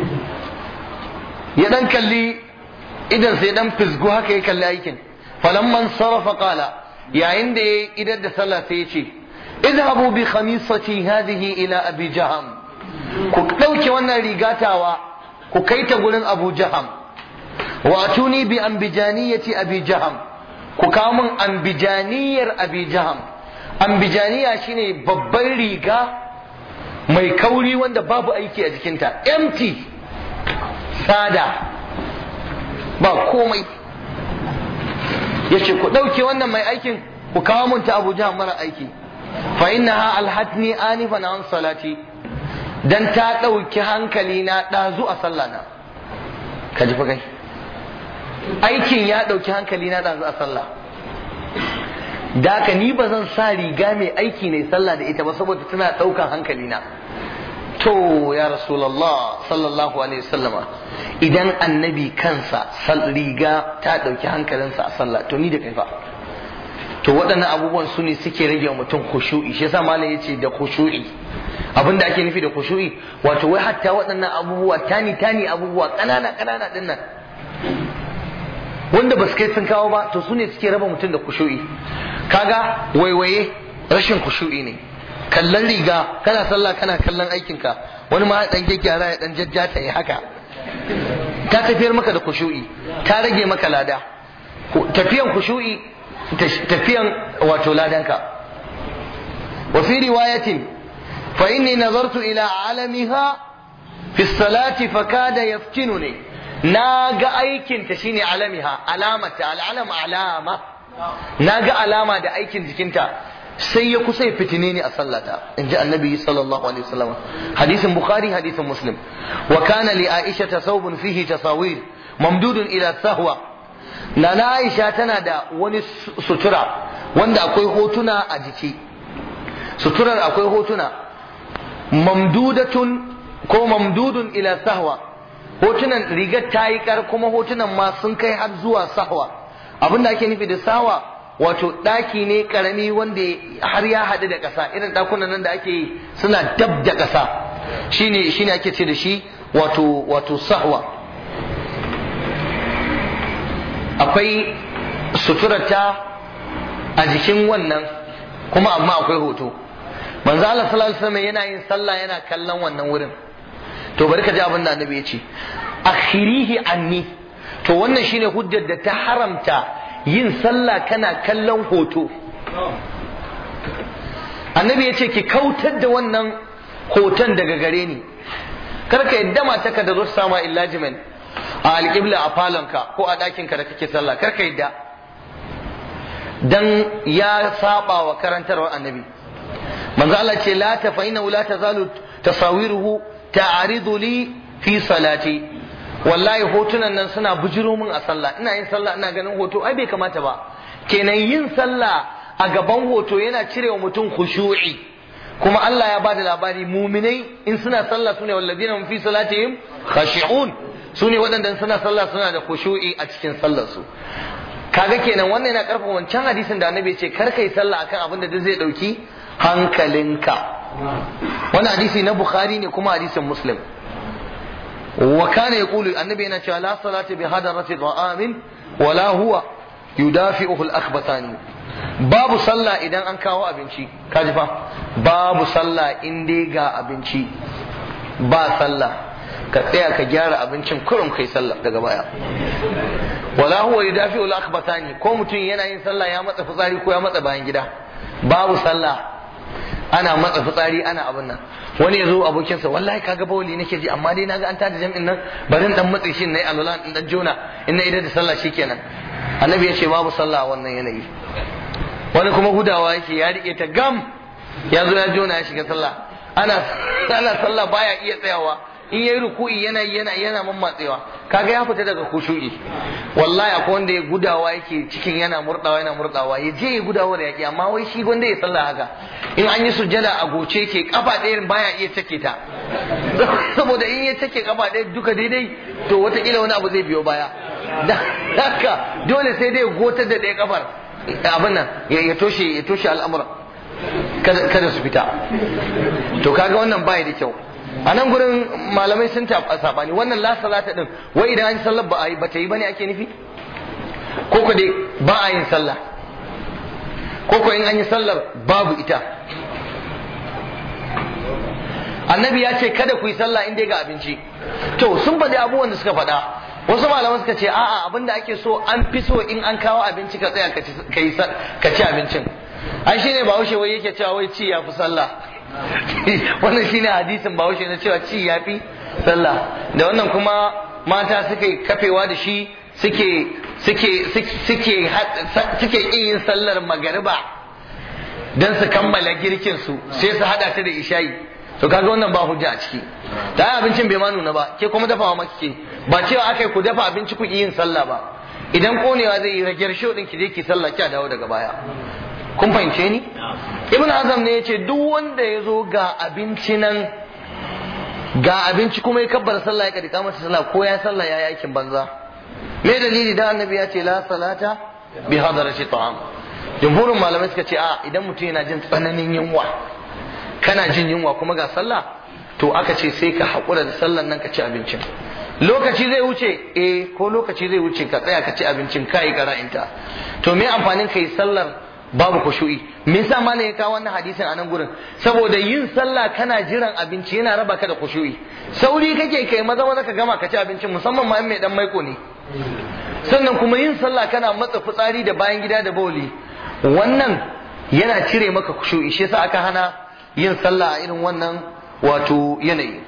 Ya dan kalli idan sai dan fisgo haka ya kalli aikin. Falamman sarafa qala, yayin da ya idar da sallah sai ya ce idhabu bi khamisati hadhihi ila abi jaham, ku dauke wannan rigatawa ku kai ta gurin abu jaham, wa atuni bi anbijaniyati abi jaham, ku kawo min anbijaniyar abi jaham. ambijaniya shine babban riga mai kauri wanda babu aiki a jikinta, empty, sada, ba komai. Yace ku ɗauke wannan mai aikin ku kawo mun ta Abuja mara aiki, fa innaha alhatni anifan an salati, dan ta ɗauki hankali na ɗazu a sallah na. Ka ji fa kai, aikin ya ɗauki hankali na ɗazu a sallah. Da haka ni ba zan sa riga mai aiki ne sallah da ita ba saboda tana ɗaukan hankali na. To ya Rasulullah sallallahu alaihi wasallama, idan annabi kansa riga ta ɗauki hankalinsa a sallah, to ni da kai fa. To waɗannan abubuwan su ne suke rage wa mutum khushu'i. Shi yasa malam yace da khushu'i, abinda ake nufi da khushu'i wato wai hatta waɗannan abubuwa tani abubuwa ƙanana din nan wanda ba su kai sun kawo ba, to su ne suke raba mutum da khushu'i. Kaga waiwaye rashin khushu'i ne. Kallon riga kana sallah kana kallon aikinka, wani ma dan gyaggyara ya dan jajjata ya haka, ta tafiyar maka da khushu'i, ta rage maka lada. Tafiyan khushu'i tafiyan wato ladanka. Wa fi riwayatin fa inni nazartu ila alamiha fi salati fakada yaftinuni, na ga aikin ta shine alamiha, alamata, alama, na ga alama da aikin jikinta sai ya kusa ya fitine ni a sallata, in ji annabi sallallahu alaihi wasallam. Hadisin Bukhari, hadisin Muslim. Wa kana li Aisha thawbun fihi tasawir mamdudun ila sahwa, Nana Aisha tana da wani sutura wanda akwai hotuna a jiki, suturar akwai hotuna, mamdudatun ko mamdudun ila sahwa, hotunan rigar ta yi kar kuma hotunan ma sun kai har zuwa sahwa. Abinda ake nufi da sahwa wato ɗaki ne karami wanda har ya haɗu da ƙasa, irin ɗakunan nan da ake yi suna dab da ƙasa, shine ake ce da shi wato sahwa. Akwai suturarta a jikin wannan, kuma amma akwai hoto. Manzo Allah sallallahu alaihi wasallam yana yin sallah yana kallon wannan wurin. To bari ka ji abin da annabi ya ce, akhirihi anni. To wannan shine hujjar da ta haramta yin sallah kana kallon hoto. Annabi ya ce ki kautar da wannan hoton daga gare ni, kar ka yadda mataka da zo sama illajimen a alƙibla a falonka ko a ɗakinka da kake sallah, kar ka yadda, dan ya saba wa karantarwar annabi. Manzo Allah ce la tafaina la tazalu tasawiruhu ta'aridu li fi salati, wallahi hotunan nan suna bujiro min a sallah, ina yin sallah ina ganin hoto, ai bai kamata ba. Kenan yin sallah a gaban hoto yana cirewa mutum khushu'i, kuma Allah ya bada labari muminai in suna sallah sune walladina hum fi salatihim khashi'un, sune waɗanda suna sallah suna da khushu'i a cikin sallar su. Kaga kenan wannan yana karfafa wancan hadisin da annabi ya ce kar kai sallah akan abin da duk zai dauki hankalinka. Wannan hadisi na Bukhari ne kuma hadisin Muslim. Wa kana yaqulu, annabi yana cewa la salata bi hadarati ta'amin wala huwa yudafi'uhu al-akhbathani. Babu sallah idan an kawo abinci, kaji fa, babu sallah in dai ga abinci, ba sallah. Ka tsaya ka gyara abincin kurum kai sallah daga baya. Wala huwa yudafi'u al-akhbathani, ko mutum yana yin sallah ya matsa fitsari ko ya matsa bayan gida, babu sallah. Ana matsa fitsari ana abin nan, wani ya zo abokinsa, wallahi kaga bawali nake ji amma dai naga an tada jam'in nan, bari in dan matsi shi nayi alwala in dan jona in na idar da sallah shikenan. Annabi ya ce babu sallah wannan yanayi. Wani kuma hudawa yake ya rike ta gam, ya zo ya jona ya shiga sallah, ana sallah baya iya tsayawa, in yayi ruku'i yana mammatsewa, kaga ya fita daga khushu'i. Wallahi akwai wanda ya gudawa yake cikin yana murdawa ya je ya gudawa da yaki, amma wai shi wanda ya sallah haka, in an yi sujjada a goce ke kafa ɗaya baya iya take ta, saboda in ya take kafa ɗaya duka daidai to wataƙila wani abu zai biyo baya, haka dole sai dai gotar da ɗaya kafar abin nan ya toshe al'amura kada su fita. To kaga wannan baya da kyau. A nan gurin malamai sun sabani, wannan la salata din wai idan an yi sallar ba ta yi bane ake nufi, ko ko dai ba a yin sallah, ko ko in an yi sallar babu ita. Annabi ya ce kada ku yi sallah in dai ga abinci. To sun faɗi abubuwan da suka faɗa, wasu malaman suka ce a'a abinda ake so, an fi so in an kawo abinci ka tsaya ka ci abincin. ai shine Bahaushe wai yake cewa wai ci yafi sallah wannan shine hadisin Bahaushe na cewa ci yafi sallah, da wannan kuma mata suke kafewa da shi suke yin sallar magariba dan su kammala girkin su sai su hada ta da isha'i. to kaga wannan ba hujja a ciki. da abincin bai ma nuna ba, ke kuma dafawa maki ke, ba cewa akai ku dafa abinci ku yin sallah ba. idan konewa zai yi ragiyar shodin ki je ki sallah ki dawo daga baya. kun fahimce ni? Ibn Azam ne yace duk wanda ya zo ga abinci nan, ga abinci kuma ya kabbar sallah ya kadika masa sallah ko ya sallah ya yakin banza. me dalili? da annabi ya ce la salata bi hadarati ta'am. jumhurin malamai suka ce a idan mutum yana jin tsananin yunwa, kana jin yunwa kuma ga sallah, to aka ce sai ka haƙura da sallan nan ka ci abincin. lokaci zai wuce ko lokaci zai wuce ka tsaya ka ci abincin ka yi qara'inta. to me amfanin ka yi sallar babu khushu'i? me yasa ma ne ya kawo wannan hadisin a nan gurin? saboda yin sallah kana jiran abinci yana raba ka da khushu'i. sauri kake kai maza maza ka gama ka ci abincin, musamman ma in mai dan maiko ne. sannan kuma yin sallah kana matsa fitsari da bayan gida da bawli, wannan yana cire maka khushu'i. shi yasa aka hana yin sallah a irin wannan wato yanayi.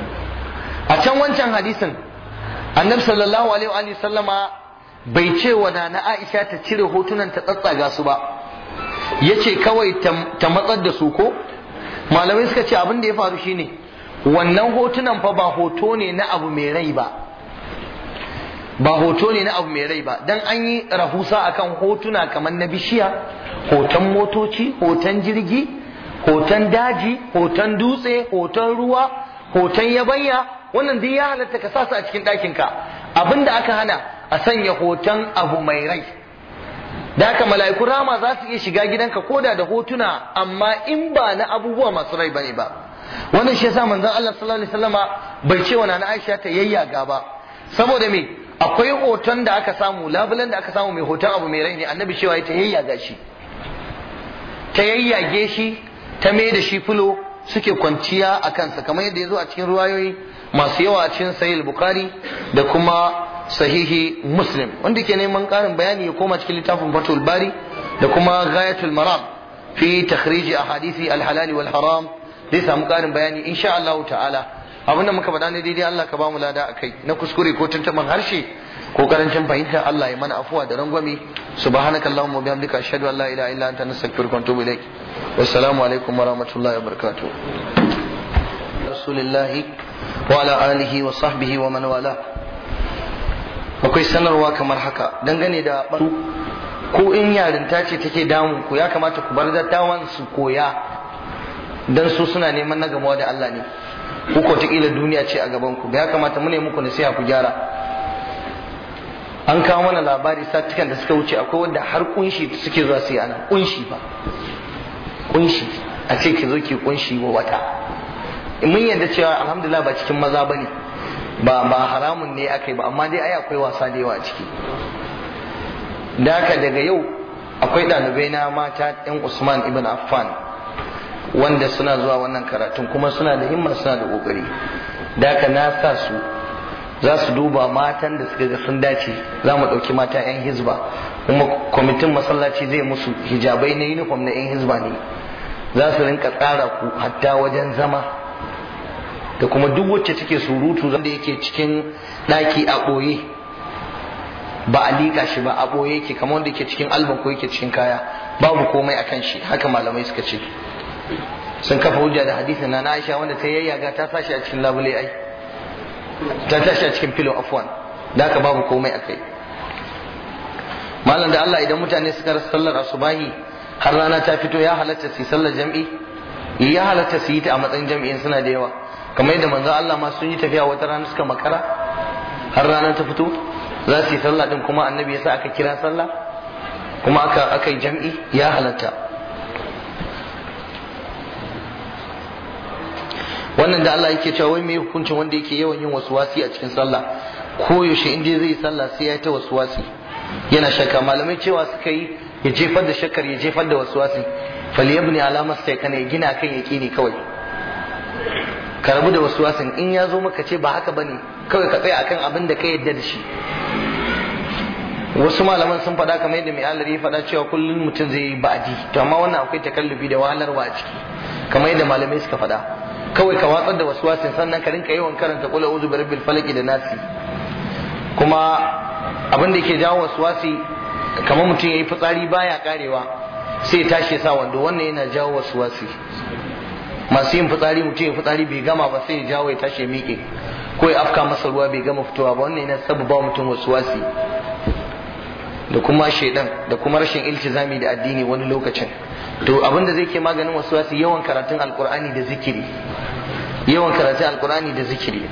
a can wancan hadisin annabi sallallahu alaihi wa sallama bai ce wa na Aisha ta cire hotunan ta tsatsaga su ba, yace kawai ta matsar da su. ko malamai suka ce abin da ya faru shine wannan hotunan fa ba hoto ne na abu mai rai ba, ba hoto ne na abu mai rai ba. dan an yi rahusa akan hotuna kamar na bishiya, hoton motoci, hoton jirgi, hoton daji, hoton dutse, hoton ruwa, hoton yabanya, wannan duk ya halatta ka sa su a cikin ɗakin ka. abinda aka hana a sanya hoton abu mai rai. da haka mala'ikun rama za su iya shiga gidanka koda da hotuna, amma in ba na abubuwa masu rai bane ba. wannan shi yasa manzon Allah sallallahu alaihi wasallama bai ce wa nana Aisha ta yayyaga ba. saboda me? akwai hoton da aka samu, labulan da aka samu mai hoton abu mai rai ne, annabi cewa ta yayyaga shi, ta yayyage shi, ta mai da shi fulo suke kwanciya a kansa, kamar yadda ya zo a cikin ruwayoyi masu yawa a cikin sahih bukhari da kuma sahihi muslim. wanda ke neman karin bayani ya koma cikin littafin fatul bari da kuma ghayatul maram fi takhrij ahadisi al-halal wal haram, zai samu karin bayani insha Allah ta'ala. abin da muka faɗa ne daidai Allah ka ba mu lada akai, na kuskure ko tuntuban harshe ko karancin fahimta Allah ya mana afuwa da rangwame. subhanakallahumma wa bihamdika ashhadu an la ilaha illa anta nastaghfiruka wa atubu ilaik. wassalamu alaikum wa rahmatullahi wa barakatuh. rasulillahi wa ala alihi wa sahbihi wa man wala. akwai sanarwa kamar haka dangane da ko in yarinta ce take damun ku, ya kamata ku bar dattawan su koya, dan su suna neman na gamawa da Allah ne. ko ta kila duniya ce a gaban ku, ya kamata mu ne muku nasiha ku gyara. an kawo mana labari satikan da suka wuce, akwai wanda har kunshi suke zuwa su yi ana kunshi ba, kunshi a ce ki zo ki kunshi wa wata. mun yadda cewa alhamdulillah ba cikin maza bane, ba haramun ne akai ba, amma dai ai akwai wasa da yawa a ciki. da haka daga yau akwai ɗalibai na mata ɗan Usman ibn Affan wanda suna zuwa wannan karatun, kuma suna da himma, suna da kokari. da haka na sa su za su duba matan da suka ga sun dace. za mu ɗauki mata 'yan hizba, kuma kwamitin masallaci zai musu hijabai na uniform na 'yan hizba ne. za su rinka tsara ku hatta wajen zama, da kuma duk wacce take surutu wanda yake cikin ɗaki a ɓoye, ba a liƙa shi ba, a ɓoye yake kamar wanda yake cikin alban ko yake cikin kaya, babu komai akan shi. haka malamai suka ce. sun kafa hujja da hadisin na Aisha wanda ta yayyaga ta sashi a cikin labule, ai ta tashi a cikin filo afwan, da haka babu komai akai. malam da Allah, idan mutane suka rasa sallar asubahi har rana ta fito, ya halatta su yi sallar jam'i? ya halatta su yi ta a matsayin jam'in, suna da yawa. kamar yadda manzo Allah ma sun yi tafiya wata rana suka makara har rana ta fito, za su yi sallah din, kuma annabi yasa aka kira sallah, kuma aka yi jam'i. ya halatta. wannan da Allah yake cewa wai me hukuncin wanda yake yawan yin waswasi a cikin sallah, ko yaushe in dai zai sallah sai ya ta waswasi, yana shakka. malamai cewa suka yi ya jefar da shakkar, ya jefar da waswasi. falyabni alamar sai kana ya gina kan yaqini kawai, ka rabu da waswasin. in ya zo maka ce ba haka bane, kawai ka tsaya akan abin da ka yadda da shi. wasu malaman sun faɗa kamar yadda mai alari faɗa cewa kullum mutum zai yi ba'adi, to amma wannan akwai takallufi da wahalarwa a ciki kamar yadda malamai suka faɗa. Kawai ka watsar da waswasin, sannan ka rinka yawan karanta qul a'udhu birabbil falaq da nasi. Kuma abin da yake jawo waswasi kamar mutum yayi fitsari baya karewa sai ya tashi sa wando, wannan yana jawo waswasi. Masu yin fitsari, mutum ya fitsari bai gama ba sai ya jawo ya tashi ya miƙe, ko ya afka masa ruwa bai gama fitowa ba, wannan yana sababa mutum waswasi. Da kuma shaidan da kuma rashin iltizami da addini wani lokacin. To abin da zai ke maganin waswasi yawan karatun alkur'ani da zikiri, yawan karatun alkur'ani da zikiri.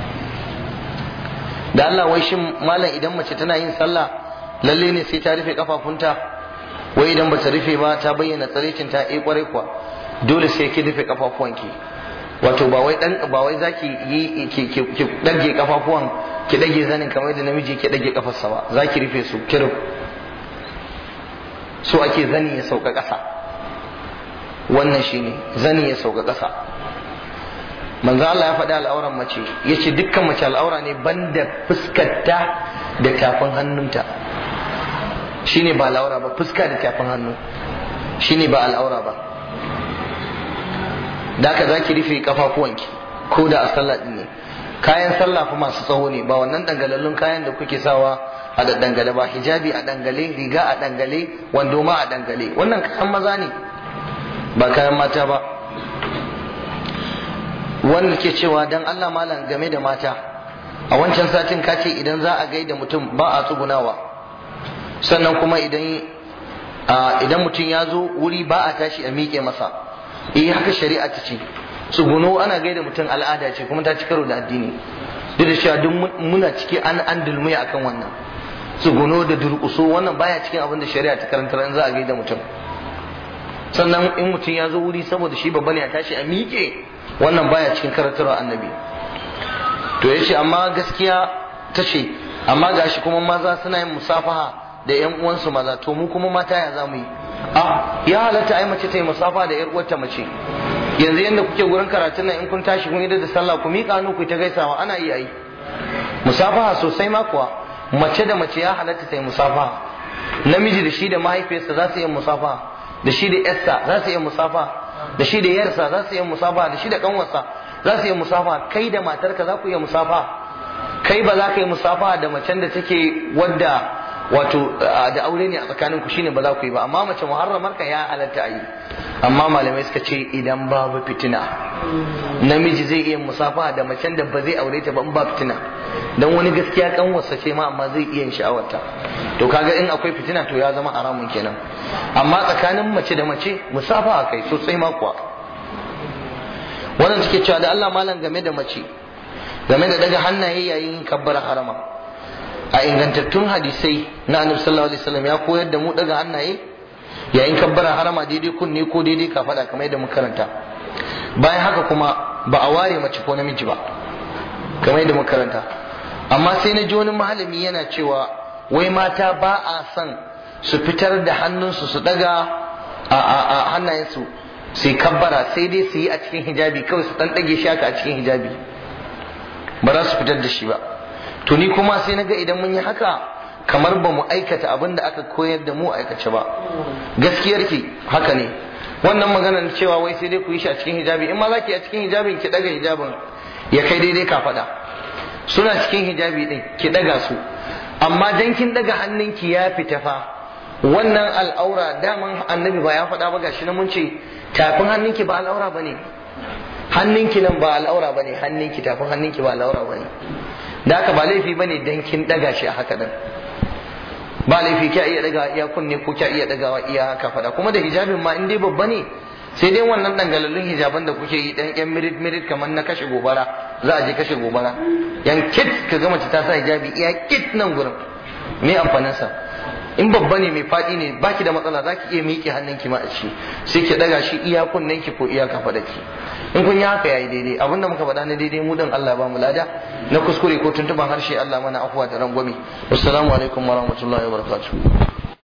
Da Allah, wai shin malam idan mace tana yin sallah lalle ne sai ta rufe kafafunta? Wai idan bata rufe ba ta bayyana tsarecin ta? Kwarai kuwa, dole sai ki rufe kafafuwanki. Wato ba wai zaki yi ki dage kafafuwan, ki dage zanin kamar da namiji ki dage kafarsa ba, zaki rufe su kirif. So ake zani ya sauka ƙasa, wannan shine zani ya sauka ƙasa. Manzo Allah ya faɗi al'auran mace, yace dukkan mace al'aura ne banda fuskarta da tafin hannunta, shine ba al'aura ba. Fuska da tafin hannu shine ba al'aura ba. Da haka zaki rufe kafafuwanki ko da a sallah din ne. Kayan sallah fa masu tsawo ne, ba wannan dangalallun kayan da kuke sawa a dangale ba. Hijabi a dangale, riga a dangale, wando ma a dangale, wannan kayan maza ne ba kayan mata ba. Wanda ke cewa dan Allah malam game da mata, a wancan satin ka ce idan za a gaida mutum ba a tsugunawa, sannan kuma idan mutum ya zo wuri ba a tashi a miƙe masa. Haka shari'a ta ce. Tsuguno ana gaida mutum al'ada ce kuma ta ci karo da addini, duk da cewa duk muna ciki an dulmuya akan wannan. Tsuguno da durƙuso wannan baya cikin abin da shari'a ta karantar in za a gaida mutum. Sannan in mutum ya zo wuri saboda shi babba ne a tashi a miƙe, wannan baya cikin karantarwa annabi. To yace amma gaskiya ta ce amma gashi kuma maza suna yin musafaha da ƴan uwansu maza, to mu kuma mata ya zamu yi? Ya halatta ai mace ta yi musafaha da ƴar uwarta mace. Yanzu yanda kuke gurin karatun nan, in kun tashi kun yi da sallah ku miƙa hannu ku ta gaisawa, ana iya yi musafaha sosai ma kuwa. Mace da mace ya halatta ta yi musafaha. Namiji da shi da mahaifiyarsa za su yi musafaha, da shi da yarsa za su yi musafaha, da shi da yarsa za su yi musafaha, da shi da kanwarsa za su yi musafaha. Kai da matarka za ku yi musafaha. Kai ba za ka yi musafaha da macen da take wadda wato da aure ne a tsakaninku, shine ba za ku yi ba. Amma mace muharramar ka ya halatta yi. Amma malamai suka ce idan babu fitina, namiji zai iya musafaha da macen da ba zai aure ta ba in ba fitina. Dan wani gaskiya kanwarsa ce ma amma zai iya yin sha'awarta, to kaga in akwai fitina to ya zama haramun kenan. Amma tsakanin mace da mace musafaha kai sosai ma kuwa. Wannan suke cewa da Allah malam game da mace, game da daga hannaye yayin kabbara harama, a ingantattun hadisai na Annabi sallallahu alaihi wasallam ya koyar da mu daga hannaye yayin kabbara harama daidai kunne ko daidai kafada kamar yadda muka karanta. Bayan haka kuma ba a ware mace ko namiji ba kamar yadda muka karanta. Amma sai na ji wani malami yana cewa wai mata ba a son su fitar da hannunsu su daga a hannayensu su yi kabbara, sai dai su yi a cikin hijabi, kawai su dan dage shi haka a cikin hijabi, ba za su fitar da shi ba. To ni kuma sai na ga idan mun yi haka kamar ba mu aikata abin da aka koyar da mu aikace ba. Gaskiyar ki haka ne, wannan maganar cewa wai sai dai ku yi shi a cikin hijabi, in ma za ki a cikin hijabin ki daga hijabin ya kai daidai kafada. Suna cikin hijabi din ki daga su, amma dan kin daga hannunki ya fita fa, wannan al'aura daman annabi ba ya faɗa ba, gashi na mun ce tafin hannunki ba al'aura bane, hannunki nan ba al'aura bane, hannunki tafin hannunki ba al'aura bane. Da haka ba laifi bane dan kin daga shi a haka din, ba laifi kya iya daga iya kunne ko kya iya dagawa iya haka fada. Kuma da hijabin ma in dai babba ne, sai dai wannan dangalallun hijaban da kuke yi dan yan mirit kamar na kashe gobara, za a je kashe gobara, yan kit ka ga mace ta sa hijabi iya kit nan gurin, me amfanin sa? In babba ne mai faɗi ne baki da matsala, zaki iya miƙe hannunki ma a ciki sai ki daga shi iya kunnenki ko iya kafadarki. In kun yi haka yayi daidai. Abinda muka faɗa na daidai mu dan Allah ba mu lada, na kuskure ko tuntuban harshe Allah mana afuwa da rangwame. Assalamu alaikum warahmatullahi wabarakatuh.